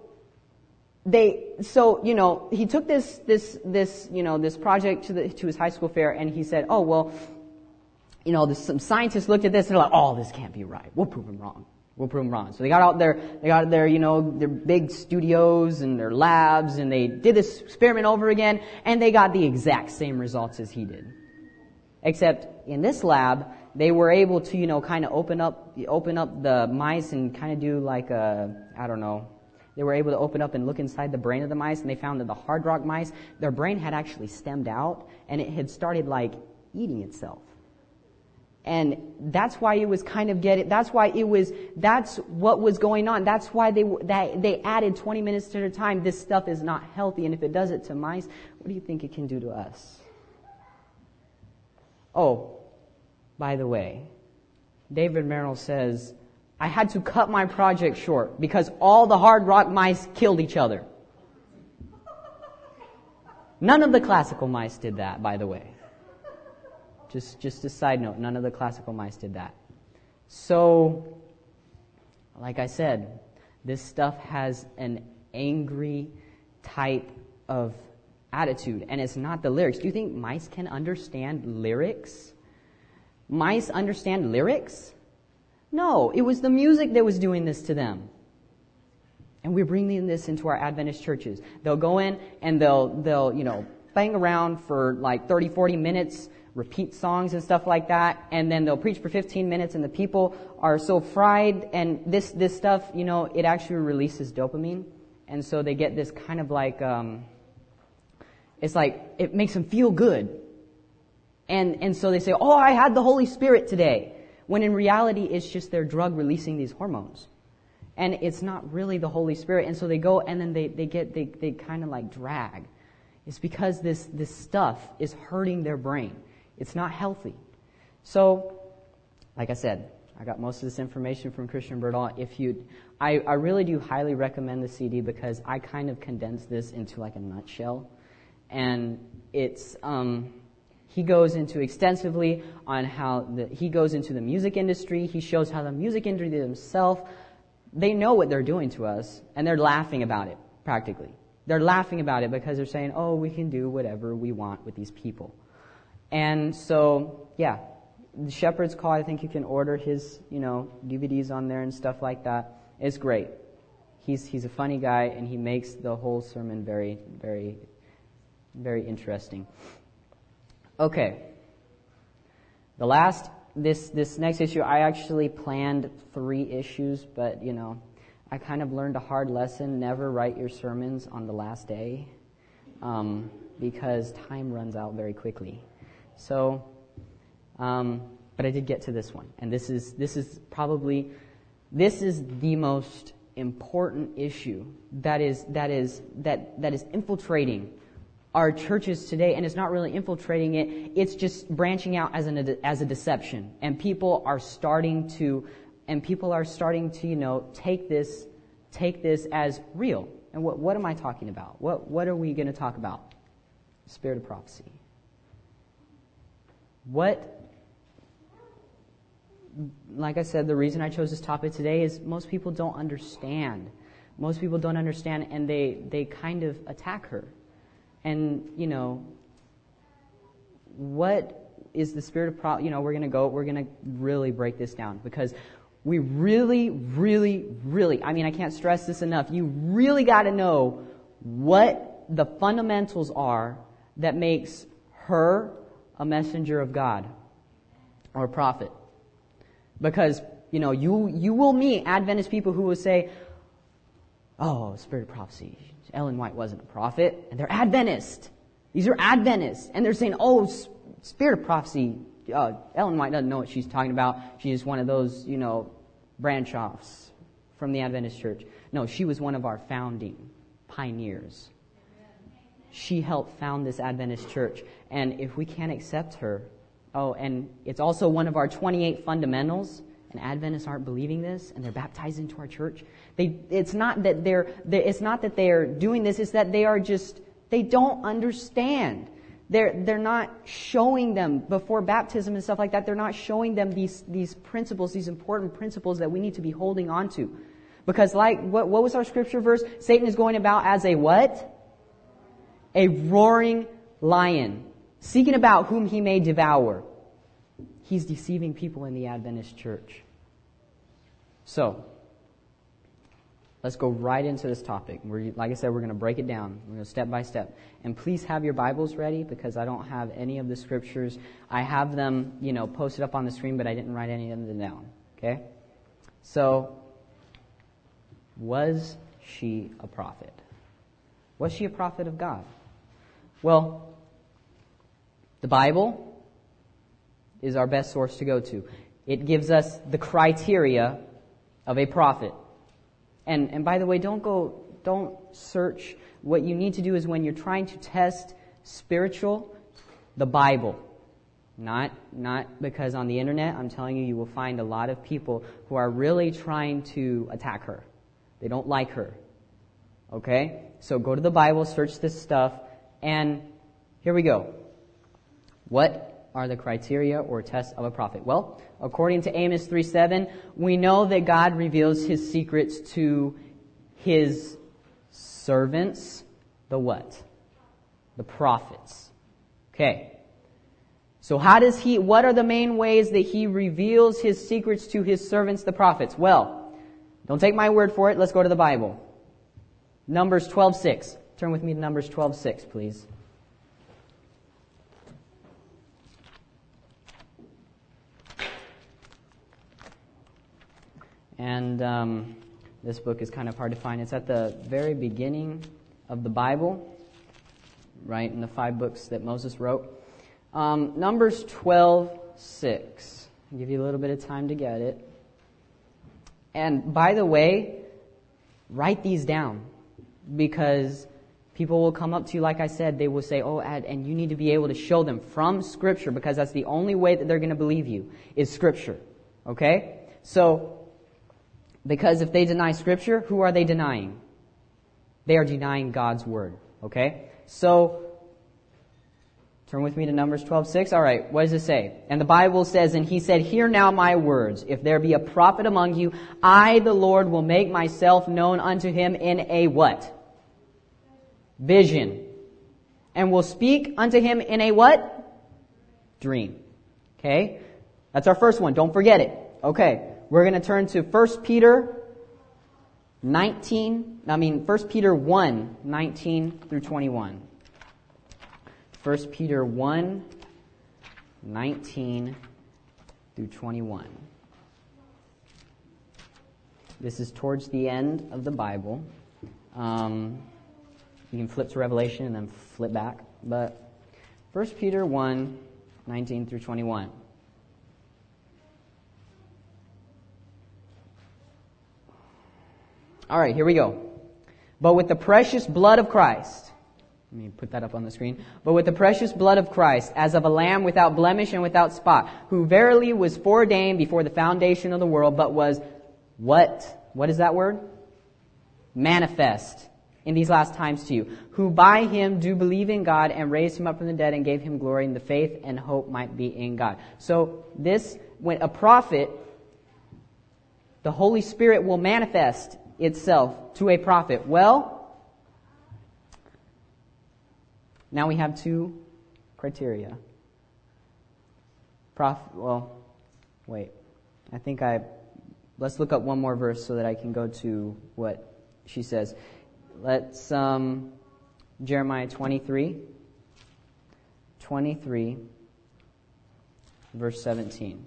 he took this project to his high school fair, and he said, "Oh, well, some scientists looked at this and they're like, oh, this can't be right. We'll prove them wrong. So they got out there, their big studios and their labs, and they did this experiment over again, and they got the exact same results as he did. Except in this lab, they were able to, kind of open up the mice and kind of do like they were able to open up and look inside the brain of the mice, and they found that the Hard Rock mice, their brain had actually stemmed out, and it had started like eating itself. And that's why it was that's what was going on. That's why they added 20 minutes to their time. This stuff is not healthy, and if it does it to mice, what do you think it can do to us? Oh, by the way, David Merrill says, I had to cut my project short because all the Hard Rock mice killed each other. None of the classical mice did that, by the way. Just a side note, none of the classical mice did that. So, like I said, this stuff has an angry type of attitude, and it's not the lyrics. Do you think mice can understand lyrics? Mice understand lyrics? No, it was the music that was doing this to them. And we're bringing this into our Adventist churches. They'll go in and they'll bang around for like 30, 40 minutes, repeat songs and stuff like that, and then they'll preach for 15 minutes, and the people are so fried, and this stuff, it actually releases dopamine, and so they get this kind of like, it's like, it makes them feel good. And so they say, oh, I had the Holy Spirit today, when in reality it's just their drug releasing these hormones. And it's not really the Holy Spirit, and so they go, and then they kind of like drag. It's because this stuff is hurting their brain. It's not healthy. So, like I said, I got most of this information from Christian Berdahl. I really do highly recommend the CD because I kind of condensed this into like a nutshell. And it's, he goes into extensively on how he goes into the music industry. He shows how the music industry themselves, they know what they're doing to us, and they're laughing about it, practically. They're laughing about it because they're saying, oh, we can do whatever we want with these people. And so, yeah, the Shepherd's Call, I think you can order his, DVDs on there and stuff like that. It's great. He's a funny guy, and he makes the whole sermon very, very, very interesting. Okay. This next issue, I actually planned 3 issues, but, I kind of learned a hard lesson. Never write your sermons on the last day, because time runs out very quickly. So, but I did get to this one, and this is the most important issue that is infiltrating our churches today, and it's not really infiltrating it; it's just branching out as a deception, and people are starting to take this as real. And what am I talking about? What are we going to talk about? Spirit of prophecy. Like I said, the reason I chose this topic today is most people don't understand. Most people don't understand, and they kind of attack her. And, what is the spirit of prophecy? We're going to really break this down, because we really, really, really, I can't stress this enough. You really got to know what the fundamentals are that makes her a messenger of God or a prophet. Because, you will meet Adventist people who will say, oh, spirit of prophecy. Ellen White wasn't a prophet, and they're Adventist. These are Adventists. And they're saying, oh, spirit of prophecy. Ellen White doesn't know what she's talking about. She's one of those, branch-offs from the Adventist church. No, she was one of our founding pioneers. She helped found this Adventist church. And if we can't accept her, and it's also one of our 28 fundamentals, and Adventists aren't believing this, and they're baptized into our church. It's not that they're doing this, it's that they don't understand. They're not showing them before baptism and stuff like that. They're not showing them these principles, these important principles that we need to be holding on to. Because what was our scripture verse? Satan is going about as a what? A roaring lion, seeking about whom he may devour. He's deceiving people in the Adventist church. So, let's go right into this topic. Like I said, we're going to break it down. We're going to step by step. And please have your Bibles ready, because I don't have any of the scriptures. I have them, posted up on the screen, but I didn't write any of them down. Okay? So, was she a prophet? Was she a prophet of God? Well, the Bible is our best source to go to. It gives us the criteria of a prophet. And by the way, don't search. What you need to do is when you're trying to test spiritual, the Bible. Not because on the internet, I'm telling you will find a lot of people who are really trying to attack her. They don't like her. Okay? So go to the Bible, search this stuff, and here we go. What are the criteria or tests of a prophet? Well, according to Amos 3:7, we know that God reveals His secrets to His servants, the what? The prophets. Okay. So what are the main ways that He reveals His secrets to His servants, the prophets? Well, don't take my word for it. Let's go to the Bible. Numbers 12:6. Turn with me to Numbers 12:6, please. And this book is kind of hard to find. It's at the very beginning of the Bible, right, in the 5 books that Moses wrote. Numbers 12:6. I'll give you a little bit of time to get it. And by the way, write these down, because people will come up to you, like I said, they will say, and you need to be able to show them from Scripture, because that's the only way that they're going to believe you, is Scripture. Okay? So, because if they deny Scripture, who are they denying? They are denying God's Word. Okay? So, turn with me to Numbers 12:6. All right, what does it say? And the Bible says, and he said, hear now my words. If there be a prophet among you, I, the Lord, will make myself known unto him in a what? Vision. And will speak unto him in a what? Dream. Okay? That's our first one. Don't forget it. Okay. We're going to turn to 1 Peter 1, 19 through 21. 1 Peter 1, 19 through 21. This is towards the end of the Bible. You can flip to Revelation and then flip back. But 1 Peter 1, 19 through 21. All right, here we go. But with the precious blood of Christ, let me put that up on the screen. But with the precious blood of Christ, as of a lamb without blemish and without spot, who verily was foreordained before the foundation of the world, but was what? What is that word? Manifest in these last times to you, who by him do believe in God and raised him up from the dead and gave him glory, and the faith and hope might be in God. So this, when a prophet, the Holy Spirit will manifest itself to a prophet. Well, now we have 2 criteria. Let's look up one more verse so that I can go to what she says. Let's, Jeremiah 23. 23, verse 17.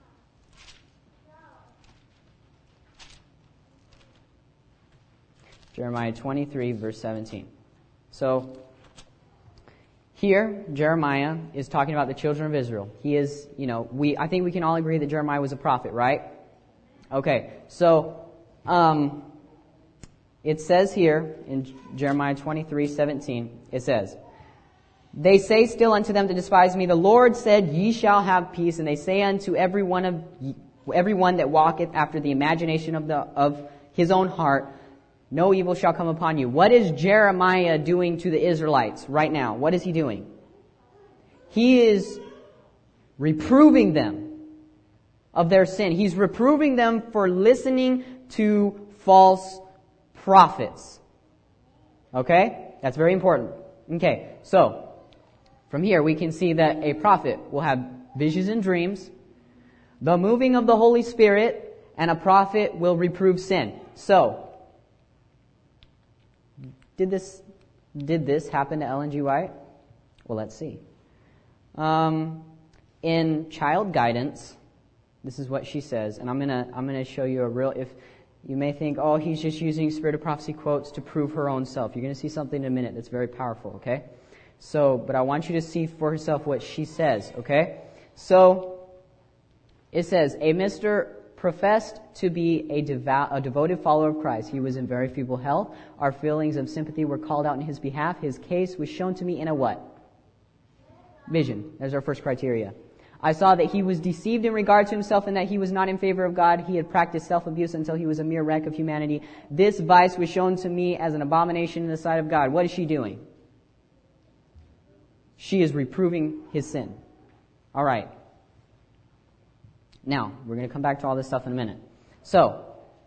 Jeremiah 23, verse 17. So, here, Jeremiah is talking about the children of Israel. He is, I think we can all agree that Jeremiah was a prophet, right? Okay, so, it says here in Jeremiah 23:17, it says, "They say still unto them that despise me, the Lord said, Ye shall have peace. And they say unto every one that walketh after the imagination of his own heart, No evil shall come upon you." What is Jeremiah doing to the Israelites right now? What is he doing? He is reproving them of their sin. He's reproving them for listening to false prophets. Okay? That's very important. Okay, so from here we can see that a prophet will have visions and dreams, the moving of the Holy Spirit, and a prophet will reprove sin. So, did this happen to Ellen G. White? Well, let's see. In Child Guidance, this is what she says, and I'm gonna show you a real. If you may think, oh, he's just using Spirit of Prophecy quotes to prove her own self. You're gonna see something in a minute that's very powerful. Okay, so but I want you to see for herself what she says. Okay, so it says a Mr. professed to be a devoted follower of Christ. He was in very feeble health. Our feelings of sympathy were called out in his behalf. His case was shown to me in a what? Vision. There's our first criteria. I saw that he was deceived in regard to himself and that he was not in favor of God. He had practiced self-abuse until he was a mere wreck of humanity. This vice was shown to me as an abomination in the sight of God. What is she doing? She is reproving his sin. All right. Now, we're going to come back to all this stuff in a minute. So,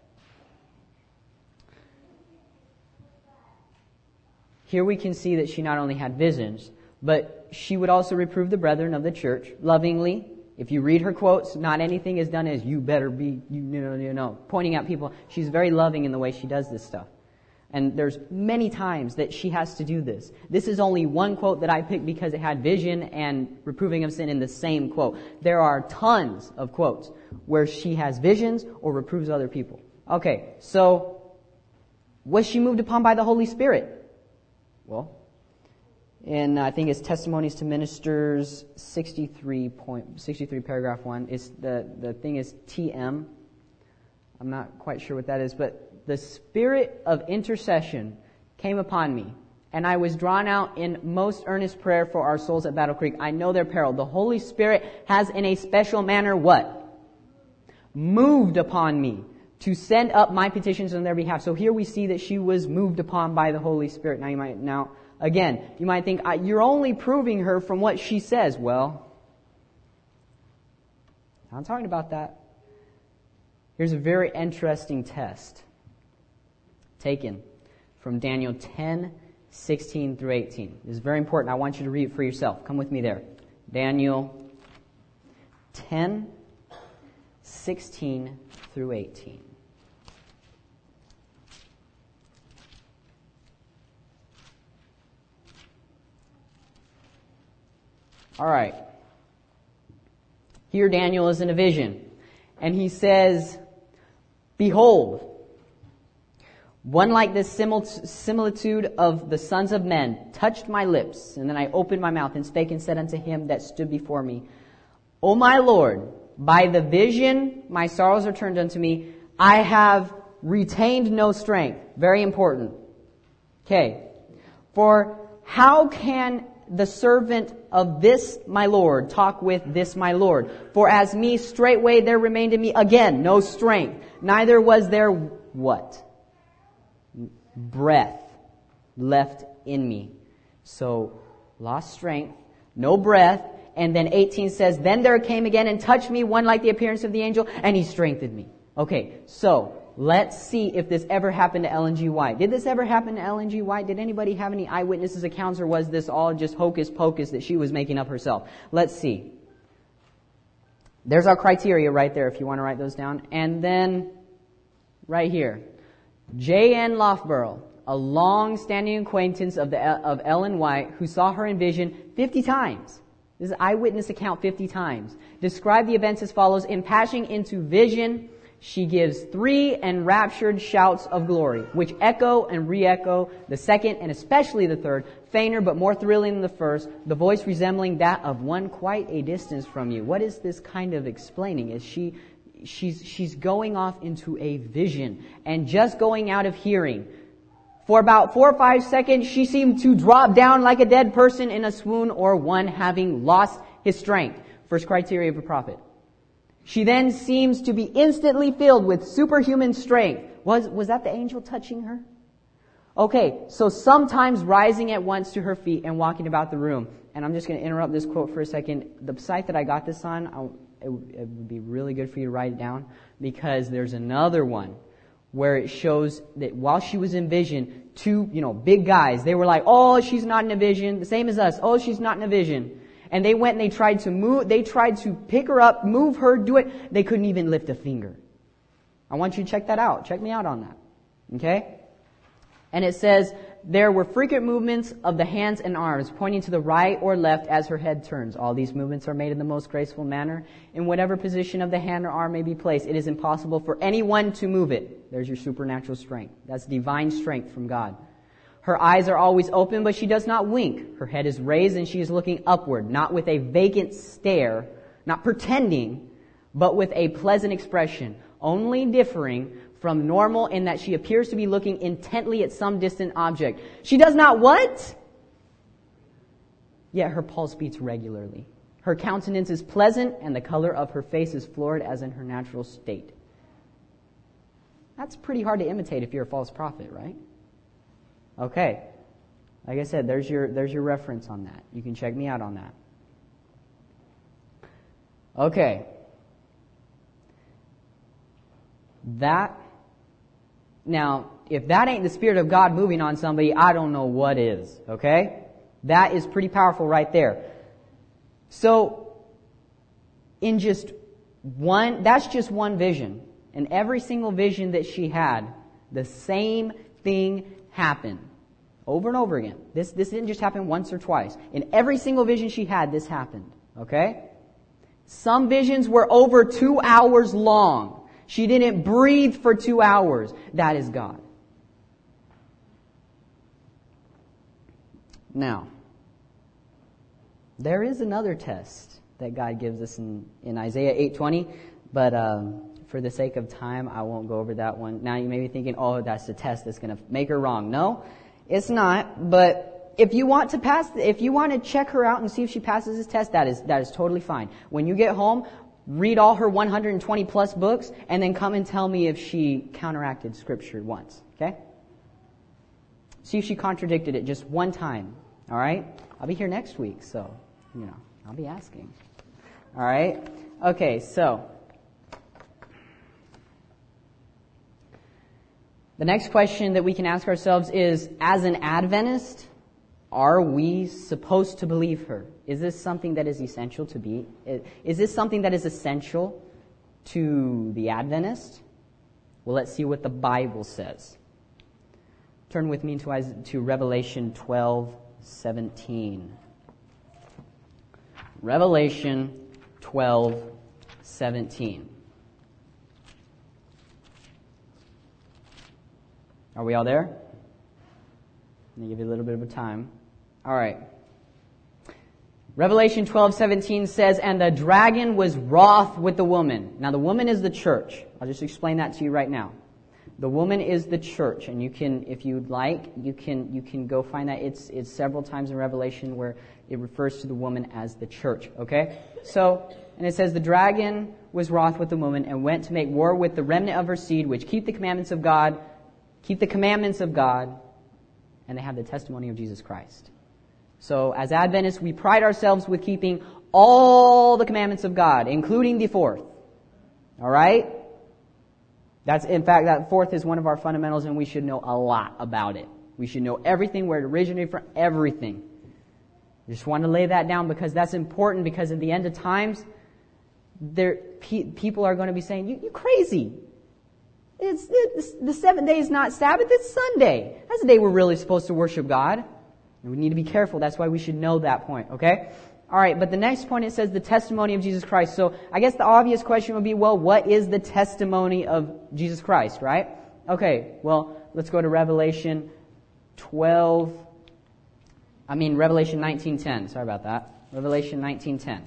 here we can see that she not only had visions, but she would also reprove the brethren of the church lovingly. If you read her quotes, not anything is done as you better be, pointing out people. She's very loving in the way she does this stuff. And there's many times that she has to do this. This is only one quote that I picked because it had vision and reproving of sin in the same quote. There are tons of quotes where she has visions or reproves other people. Okay, so was she moved upon by the Holy Spirit? Well, in I think it's Testimonies to Ministers 63 paragraph 1. It's the thing is TM. I'm not quite sure what that is, but the spirit of intercession came upon me, and I was drawn out in most earnest prayer for our souls at Battle Creek. I know their peril. The Holy Spirit has in a special manner what? Moved upon me to send up my petitions on their behalf. So here we see that she was moved upon by the Holy Spirit. Now you might think, you're only proving her from what she says. Well, I'm talking about that. Here's a very interesting test taken from Daniel 10:16 through 18. This is very important. I want you to read it for yourself. Come with me there. Daniel 10:16 through 18. All right. Here Daniel is in a vision, and he says, "Behold, one like this similitude of the sons of men touched my lips, and then I opened my mouth and spake and said unto him that stood before me, O my Lord, by the vision my sorrows are turned unto me. I have retained no strength." Very important. Okay. "For how can the servant of this my Lord talk with this my Lord? For as me straightway there remained in me again no strength, neither was there" what? "Breath left in me." So, lost strength, no breath, and then 18 says, "Then there came again and touched me one like the appearance of the angel, and he strengthened me." Okay, so, let's see if this ever happened to Ellen G. White. Did this ever happen to Ellen G. White? Did anybody have any eyewitnesses accounts, or was this all just hocus pocus that she was making up herself? Let's see. There's our criteria right there if you want to write those down. And then, right here, J.N. Loughborough, a long-standing acquaintance of Ellen White, who saw her in vision 50 times. This is eyewitness account 50 times. Describe the events as follows. In passing into vision, she gives 3 enraptured shouts of glory, which echo and re-echo the second and especially the third, fainter but more thrilling than the first, the voice resembling that of one quite a distance from you. What is this kind of explaining? Is she's going off into a vision and just going out of hearing. For about 4 or 5 seconds, she seemed to drop down like a dead person in a swoon or one having lost his strength. First criteria of a prophet. She then seems to be instantly filled with superhuman strength. Was that the angel touching her? Okay, so sometimes rising at once to her feet and walking about the room. And I'm just going to interrupt this quote for a second. The site that I got this on, it would be really good for you to write it down, because there's another one where it shows that while she was in vision, 2, big guys, they were like, oh, she's not in a vision, the same as us. Oh, she's not in a vision. And they went and they tried to pick her up, move her, do it. They couldn't even lift a finger. I want you to check that out. Check me out on that. Okay? And it says, there were frequent movements of the hands and arms, pointing to the right or left as her head turns. All these movements are made in the most graceful manner. In whatever position of the hand or arm may be placed, it is impossible for anyone to move it. There's your supernatural strength. That's divine strength from God. Her eyes are always open, but she does not wink. Her head is raised and she is looking upward, not with a vacant stare, not pretending, but with a pleasant expression, only differing from normal in that she appears to be looking intently at some distant object. She does not what? Yet her pulse beats regularly. Her countenance is pleasant and the color of her face is florid as in her natural state. That's pretty hard to imitate if you're a false prophet, right? Okay. Like I said, there's your reference on that. You can check me out on that. Okay. Now, if that ain't the Spirit of God moving on somebody, I don't know what is. Okay? That is pretty powerful right there. So, that's just one vision. And every single vision that she had, the same thing happened. Over and over again. This didn't just happen once or twice. In every single vision she had, this happened. Okay? Some visions were over 2 hours long. She didn't breathe for 2 hours. That is God. Now, there is another test that God gives us in Isaiah 8:20, but for the sake of time, I won't go over that one. Now you may be thinking, oh, that's the test that's going to make her wrong. No, it's not. But if you want to check her out and see if she passes this test, that is totally fine. When you get home, read all her 120 plus books, and then come and tell me if she counteracted Scripture once. Okay? See if she contradicted it just one time. All right? I'll be here next week, so, I'll be asking. All right? Okay, so the next question that we can ask ourselves is, as an Adventist, are we supposed to believe her? Is this something that is essential to be? Is this something that is essential to the Adventist? Well, let's see what the Bible says. Turn with me to Revelation 12:17. Revelation 12:17. Are we all there? Let me give you a little bit of a time. All right. Revelation 12:17 says, and the dragon was wroth with the woman. Now the woman is the church. I'll just explain that to you right now. The woman is the church, and you can, if you'd like, you can go find that. It's several times in Revelation where it refers to the woman as the church. Okay? So, and it says, the dragon was wroth with the woman and went to make war with the remnant of her seed, which keep the commandments of God, and they have the testimony of Jesus Christ. So, as Adventists, we pride ourselves with keeping all the commandments of God, including the fourth. All right? In fact, that fourth is one of our fundamentals, and we should know a lot about it. We should know everything, where it originated from, everything. I just want to lay that down because that's important, because at the end of times, people are going to be saying, you crazy. The 7th day is not Sabbath, it's Sunday. That's the day we're really supposed to worship God. And we need to be careful. That's why we should know that point, okay? All right, but the next point, it says the testimony of Jesus Christ. So I guess the obvious question would be, well, what is the testimony of Jesus Christ, right? Okay, well, let's go to Revelation 19:10. Sorry about that. Revelation 19:10.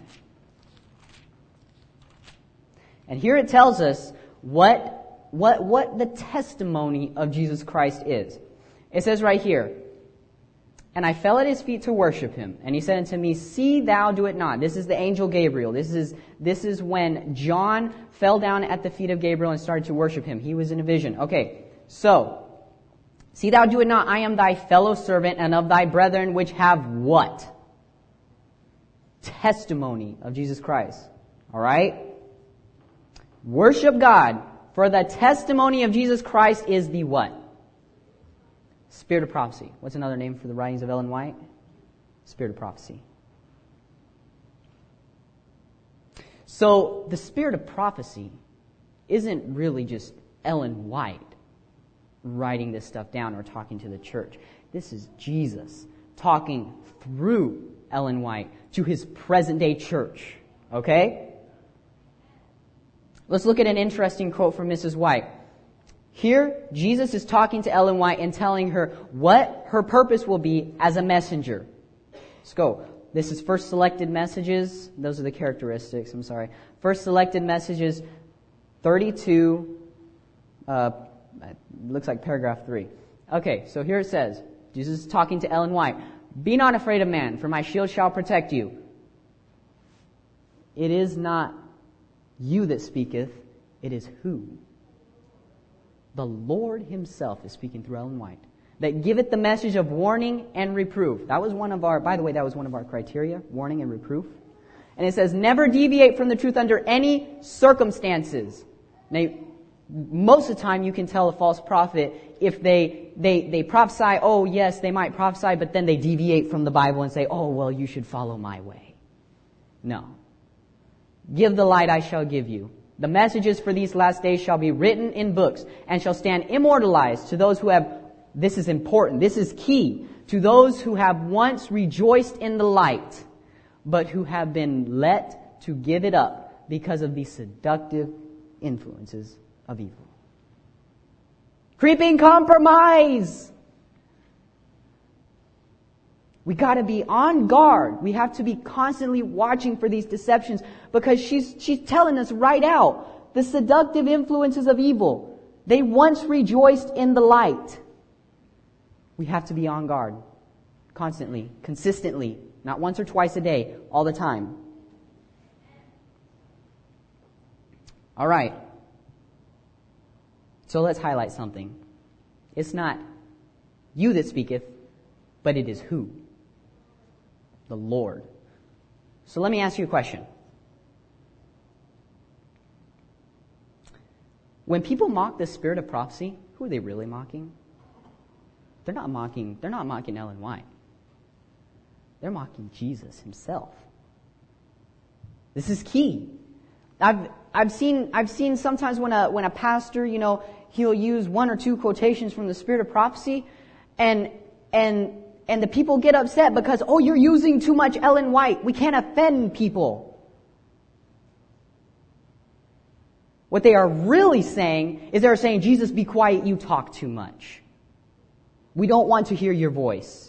And here it tells us what the testimony of Jesus Christ is. It says right here, "And I fell at his feet to worship him. And he said unto me, See thou do it not." This is the angel Gabriel. This is when John fell down at the feet of Gabriel and started to worship him. He was in a vision. Okay, so, "See thou do it not. I am thy fellow servant and of thy brethren which have" what? Testimony of Jesus Christ. All right? Worship God, for the testimony of Jesus Christ is the what? Spirit of prophecy. What's another name for the writings of Ellen White? Spirit of prophecy. So the spirit of prophecy isn't really just Ellen White writing this stuff down or talking to the church. This is Jesus talking through Ellen White to his present day church. Okay? Let's look at an interesting quote from Mrs. White. Here, Jesus is talking to Ellen White and telling her what her purpose will be as a messenger. Let's go. This is First Selected Messages. Those are the characteristics, I'm sorry. First Selected Messages 32, looks like paragraph 3. Okay, so here it says, Jesus is talking to Ellen White. "Be not afraid of man, for my shield shall protect you. It is not you that speaketh, it is who? The Lord himself is speaking through Ellen White. That giveth the message of warning and reproof." That was one of our criteria, warning and reproof. And it says, "Never deviate from the truth under any circumstances." Now, most of the time you can tell a false prophet if they prophesy, oh yes, they might prophesy, but then they deviate from the Bible and say, oh, well, you should follow my way. No. "Give the light, I shall give you. The messages for these last days shall be written in books and shall stand immortalized to those who have," this is important, this is key, "to those who have once rejoiced in the light, but who have been let to give it up because of the seductive influences of evil." Creeping compromise! We got to be on guard. We have to be constantly watching for these deceptions because she's telling us right out the seductive influences of evil. They once rejoiced in the light. We have to be on guard constantly, consistently, not once or twice a day, all the time. All right. So let's highlight something. It's not you that speaketh, but it is who? The Lord. So let me ask you a question. When people mock the spirit of prophecy, who are they really mocking? They're not mocking Ellen White. They're mocking Jesus himself. This is key. I've seen sometimes when a pastor, he'll use one or two quotations from the spirit of prophecy and the people get upset because, oh, you're using too much Ellen White. We can't offend people. What they are really saying is they're saying, Jesus, be quiet, you talk too much. We don't want to hear your voice.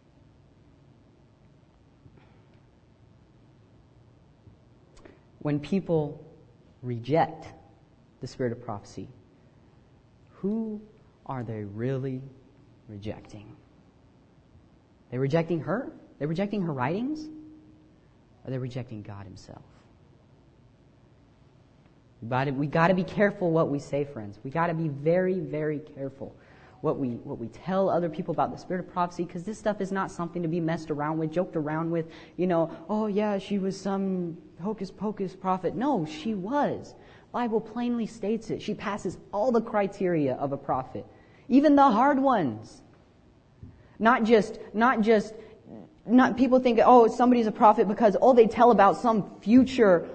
When people reject the spirit of prophecy, who are they really rejecting? They're rejecting her? They're rejecting her writings? Or they're rejecting God himself? We got to be careful what we say, friends. We got to be very, very careful what we tell other people about the spirit of prophecy, because this stuff is not something to be messed around with, joked around with. Oh yeah, she was some hocus pocus prophet. No, she was. Bible plainly states it. She passes all the criteria of a prophet, even the hard ones. Not people think, oh, somebody's a prophet because, they tell about some future,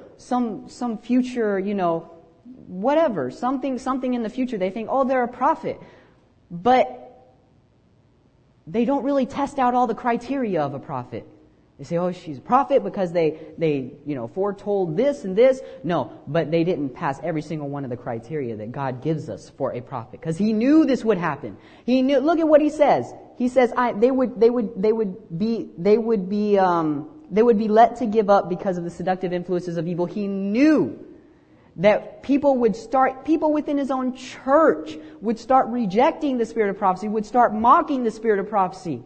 whatever, something in the future. They think, they're a prophet. But they don't really test out all the criteria of a prophet. They say, oh, she's a prophet because they foretold this and this. No, but they didn't pass every single one of the criteria that God gives us for a prophet, because He knew this would happen. He knew. Look at what He says. He says, they would be let to give up because of the seductive influences of evil. He knew that people within His own church would start rejecting the spirit of prophecy, would start mocking the spirit of prophecy.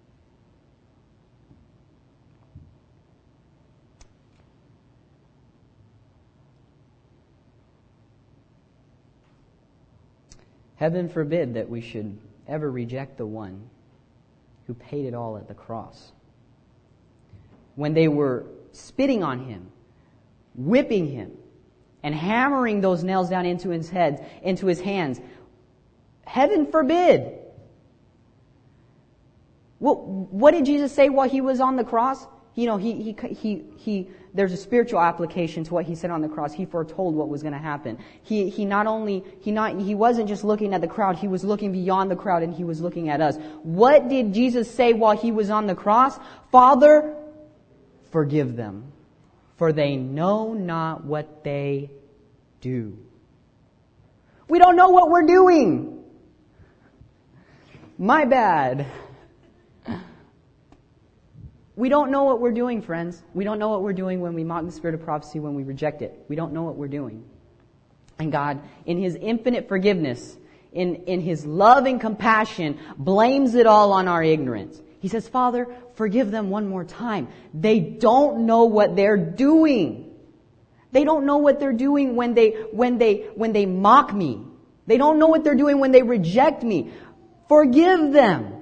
Heaven forbid that we should ever reject the one who paid it all at the cross. When they were spitting on Him, whipping Him, and hammering those nails down into His head, into His hands, heaven forbid. What did Jesus say while He was on the cross? There's a spiritual application to what He said on the cross. He foretold what was going to happen. He wasn't just looking at the crowd, He was looking beyond the crowd, and He was looking at us. What did Jesus say while He was on the cross? Father, forgive them, for they know not what they do. We don't know what we're doing. My bad. We don't know what we're doing, friends. We don't know what we're doing when we mock the spirit of prophecy, when we reject it. We don't know what we're doing. And God, in His infinite forgiveness, in His love and compassion, blames it all on our ignorance. He says, Father, forgive them one more time. They don't know what they're doing. They don't know what they're doing when they mock me. They don't know what they're doing when they reject me. Forgive them.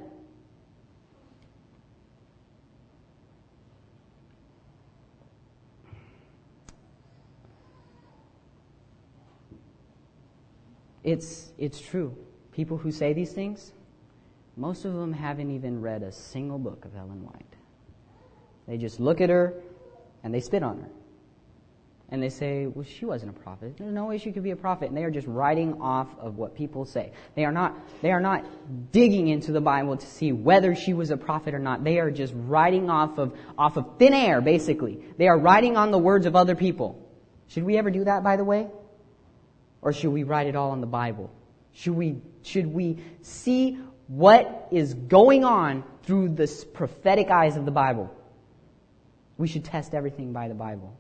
It's true. People who say these things, most of them haven't even read a single book of Ellen White. They just look at her and they spit on her. And they say, well, she wasn't a prophet. There's no way she could be a prophet. And they are just writing off of what people say. They are not digging into the Bible to see whether she was a prophet or not. They are just writing off of thin air, basically. They are writing on the words of other people. Should we ever do that, by the way? Or should we write it all in the Bible? Should we see what is going on through the prophetic eyes of the Bible? We should test everything by the Bible.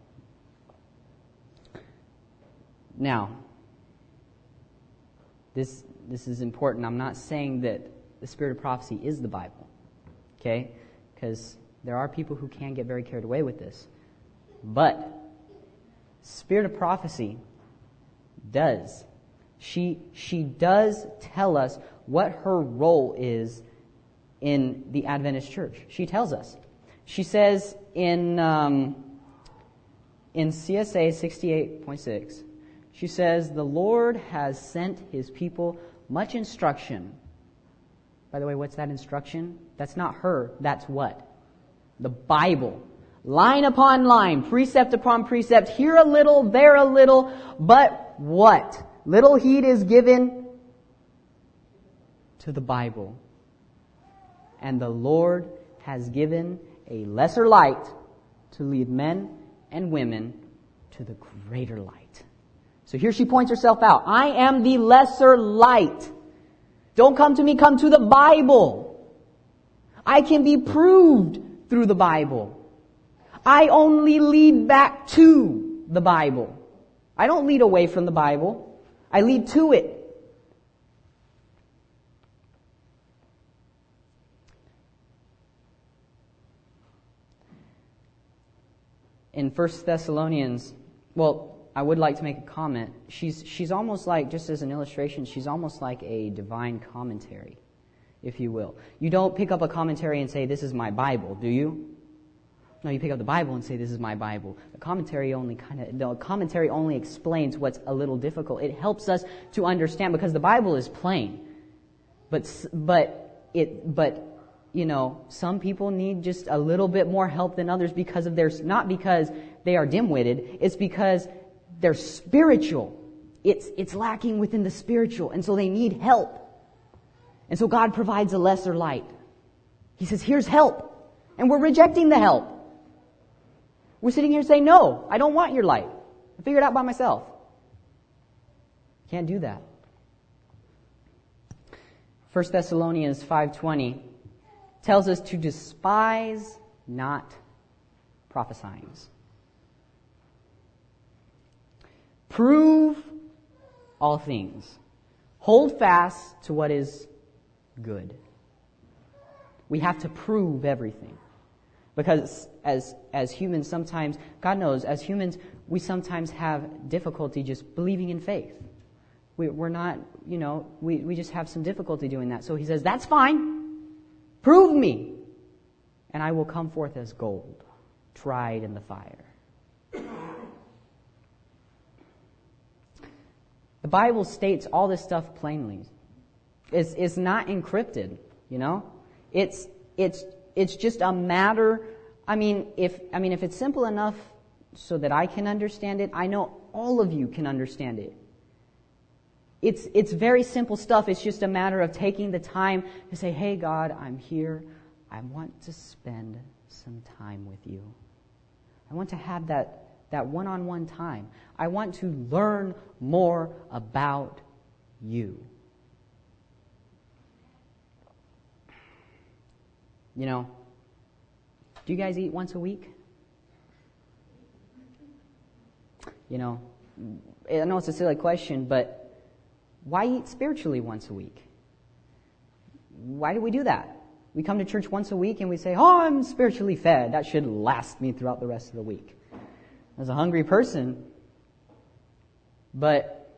Now, this is important. I'm not saying that the spirit of prophecy is the Bible. Okay? Because there are people who can get very carried away with this. But spirit of prophecy does. She does tell us what her role is in the Adventist church. She tells us. She says in CSA 68.6, she says, the Lord has sent His people much instruction. By the way, what's that instruction? That's not her. That's what? The Bible. Line upon line, precept upon precept, here a little, there a little, but what? Little heed is given to the Bible. And the Lord has given a lesser light to lead men and women to the greater light. So here she points herself out. I am the lesser light. Don't come to me, come to the Bible. I can be proved through the Bible. I only lead back to the Bible. I don't lead away from the Bible. I lead to it. In 1 Thessalonians, I would like to make a comment. She's almost like, just as an illustration, she's almost like a divine commentary, if you will. You don't pick up a commentary and say, this is my Bible, do you? No, you pick up the Bible and say, this is my Bible. The commentary only explains what's a little difficult. It helps us to understand, because the Bible is plain. But some people need just a little bit more help than others because of not because they are dim-witted, it's because they're spiritual. It's lacking within the spiritual, and so they need help. And so God provides a lesser light. He says, here's help. And we're rejecting the help. We're sitting here saying, no, I don't want your light. I figured it out by myself. Can't do that. 1 Thessalonians 5:20 tells us to despise not prophesying. Prove all things. Hold fast to what is good. We have to prove everything. Because as humans sometimes, God knows, as humans, we sometimes have difficulty just believing in faith. We're not, we just have some difficulty doing that. So he says, that's fine. Prove me. And I will come forth as gold, tried in the fire. The Bible states all this stuff plainly. It's not encrypted, It's just a matter. If it's simple enough so that I can understand it, I know all of you can understand it. It's very simple stuff. It's just a matter of taking the time to say, hey, God, I'm here. I want to spend some time with you. I want to have that one-on-one time. I want to learn more about you. Do you guys eat once a week? I know it's a silly question, but why eat spiritually once a week? Why do we do that? We come to church once a week and we say, oh, I'm spiritually fed. That should last me throughout the rest of the week. As a hungry person. But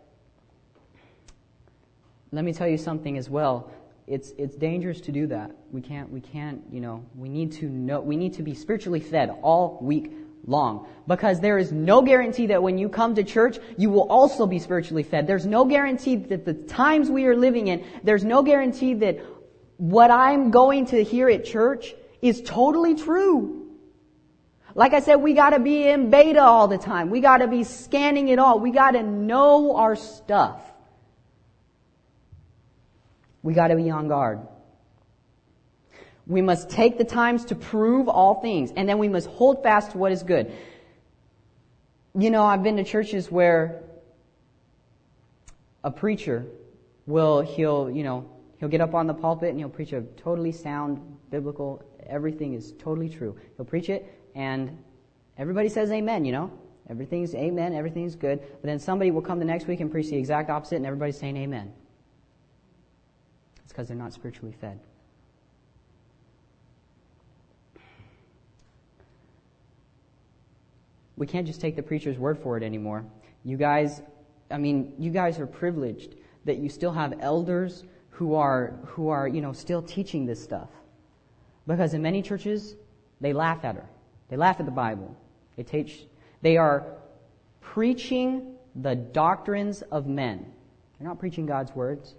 let me tell you something as well. It's dangerous to do that. We can't, we need to be spiritually fed all week long. Because there is no guarantee that when you come to church, you will also be spiritually fed. There's no guarantee that the times we are living in, there's no guarantee that what I'm going to hear at church is totally true. Like I said, we gotta be in beta all the time. We gotta be scanning it all. We gotta know our stuff. We gotta be on guard. We must take the times to prove all things, and then we must hold fast to what is good. I've been to churches where a preacher he'll get up on the pulpit and he'll preach a totally sound, biblical, everything is totally true. He'll preach it and everybody says amen, Everything's amen, everything's good. But then somebody will come the next week and preach the exact opposite and everybody's saying amen. It's because they're not spiritually fed. We can't just take the preacher's word for it anymore. You guys are privileged that you still have elders who are still teaching this stuff. Because in many churches, they laugh at her. They laugh at the Bible. They are preaching the doctrines of men. They're not preaching God's words.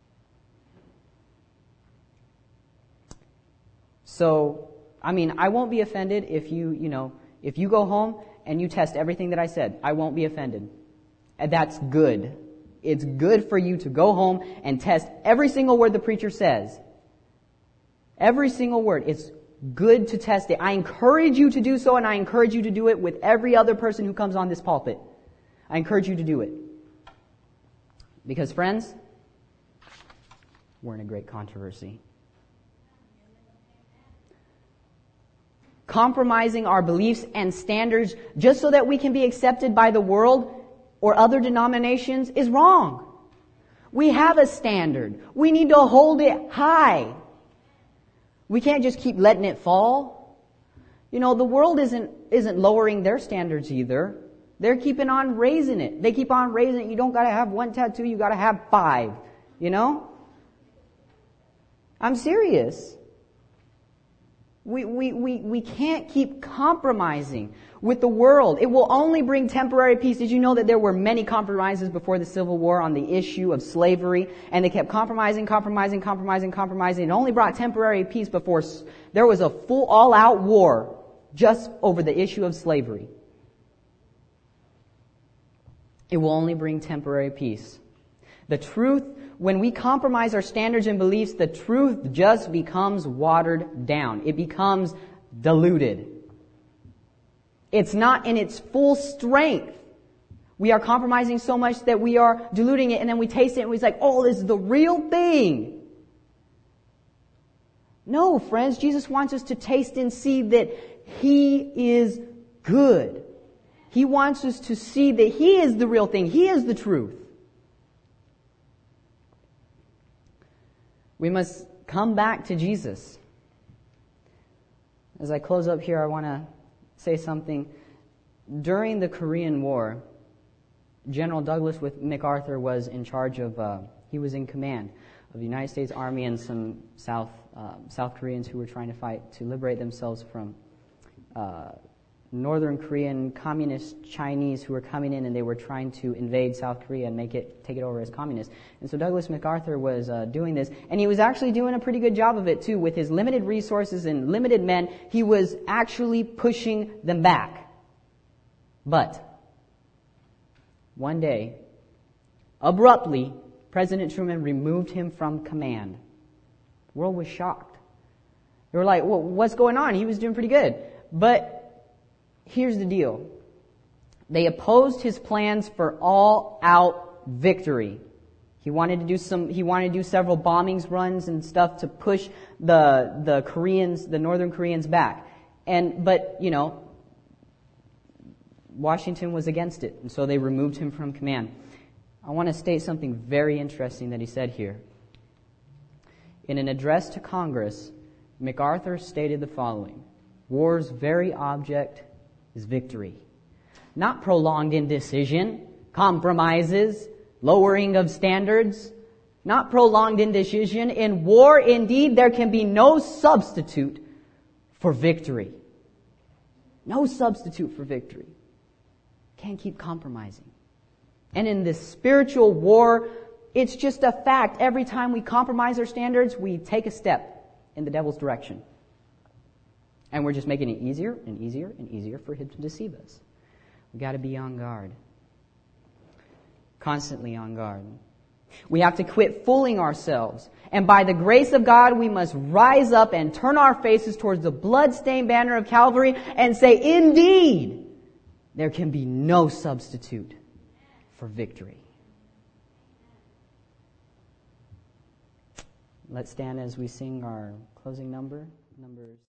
So, I won't be offended if you go home and you test everything that I said. I won't be offended. And that's good. It's good for you to go home and test every single word the preacher says. Every single word. It's good to test it. I encourage you to do so, and I encourage you to do it with every other person who comes on this pulpit. I encourage you to do it. Because, friends, we're in a great controversy. Compromising our beliefs and standards just so that we can be accepted by the world or other denominations is wrong. We have a standard. We need to hold it high. We can't just keep letting it fall. The world isn't lowering their standards either. They're keeping on raising it. They keep on raising it. You don't gotta have one tattoo, you gotta have 5. I'm serious. We can't keep compromising with the world. It will only bring temporary peace. Did you know that there were many compromises before the Civil War on the issue of slavery? And they kept compromising. It only brought temporary peace before there was a full all-out war just over the issue of slavery. It will only bring temporary peace. The truth, when we compromise our standards and beliefs, the truth just becomes watered down. It becomes diluted. It's not in its full strength. We are compromising so much that we are diluting it, and then we taste it and we're like, oh, this is the real thing. No, friends, Jesus wants us to taste and see that He is good. He wants us to see that He is the real thing. He is the truth. We must come back to Jesus. As I close up here, I want to say something. During the Korean War, General Douglas MacArthur was in charge of, he was in command of the United States Army and some South Koreans who were trying to fight to liberate themselves from Northern Korean communist Chinese who were coming in, and they were trying to invade South Korea and take it over as communist. And so Douglas MacArthur was doing this, and he was actually doing a pretty good job of it too. With his limited resources and limited men, he was actually pushing them back. But one day, abruptly, President Truman removed him from command. The world was shocked. They were like, well, what's going on? He was doing pretty good. But here's the deal. They opposed his plans for all-out victory. He wanted to do several bombings runs and stuff to push the Koreans, the Northern Koreans back. But Washington was against it, and so they removed him from command. I want to state something very interesting that he said here. In an address to Congress, MacArthur stated the following: war's very object is victory. Not prolonged indecision, compromises, lowering of standards. Not prolonged indecision. In war, indeed, there can be no substitute for victory. No substitute for victory. Can't keep compromising. And in this spiritual war, it's just a fact. Every time we compromise our standards, we take a step in the devil's direction. And we're just making it easier and easier and easier for him to deceive us. We've got to be on guard. Constantly on guard. We have to quit fooling ourselves. And by the grace of God, we must rise up and turn our faces towards the blood-stained banner of Calvary and say, indeed, there can be no substitute for victory. Let's stand as we sing our closing number. Numbers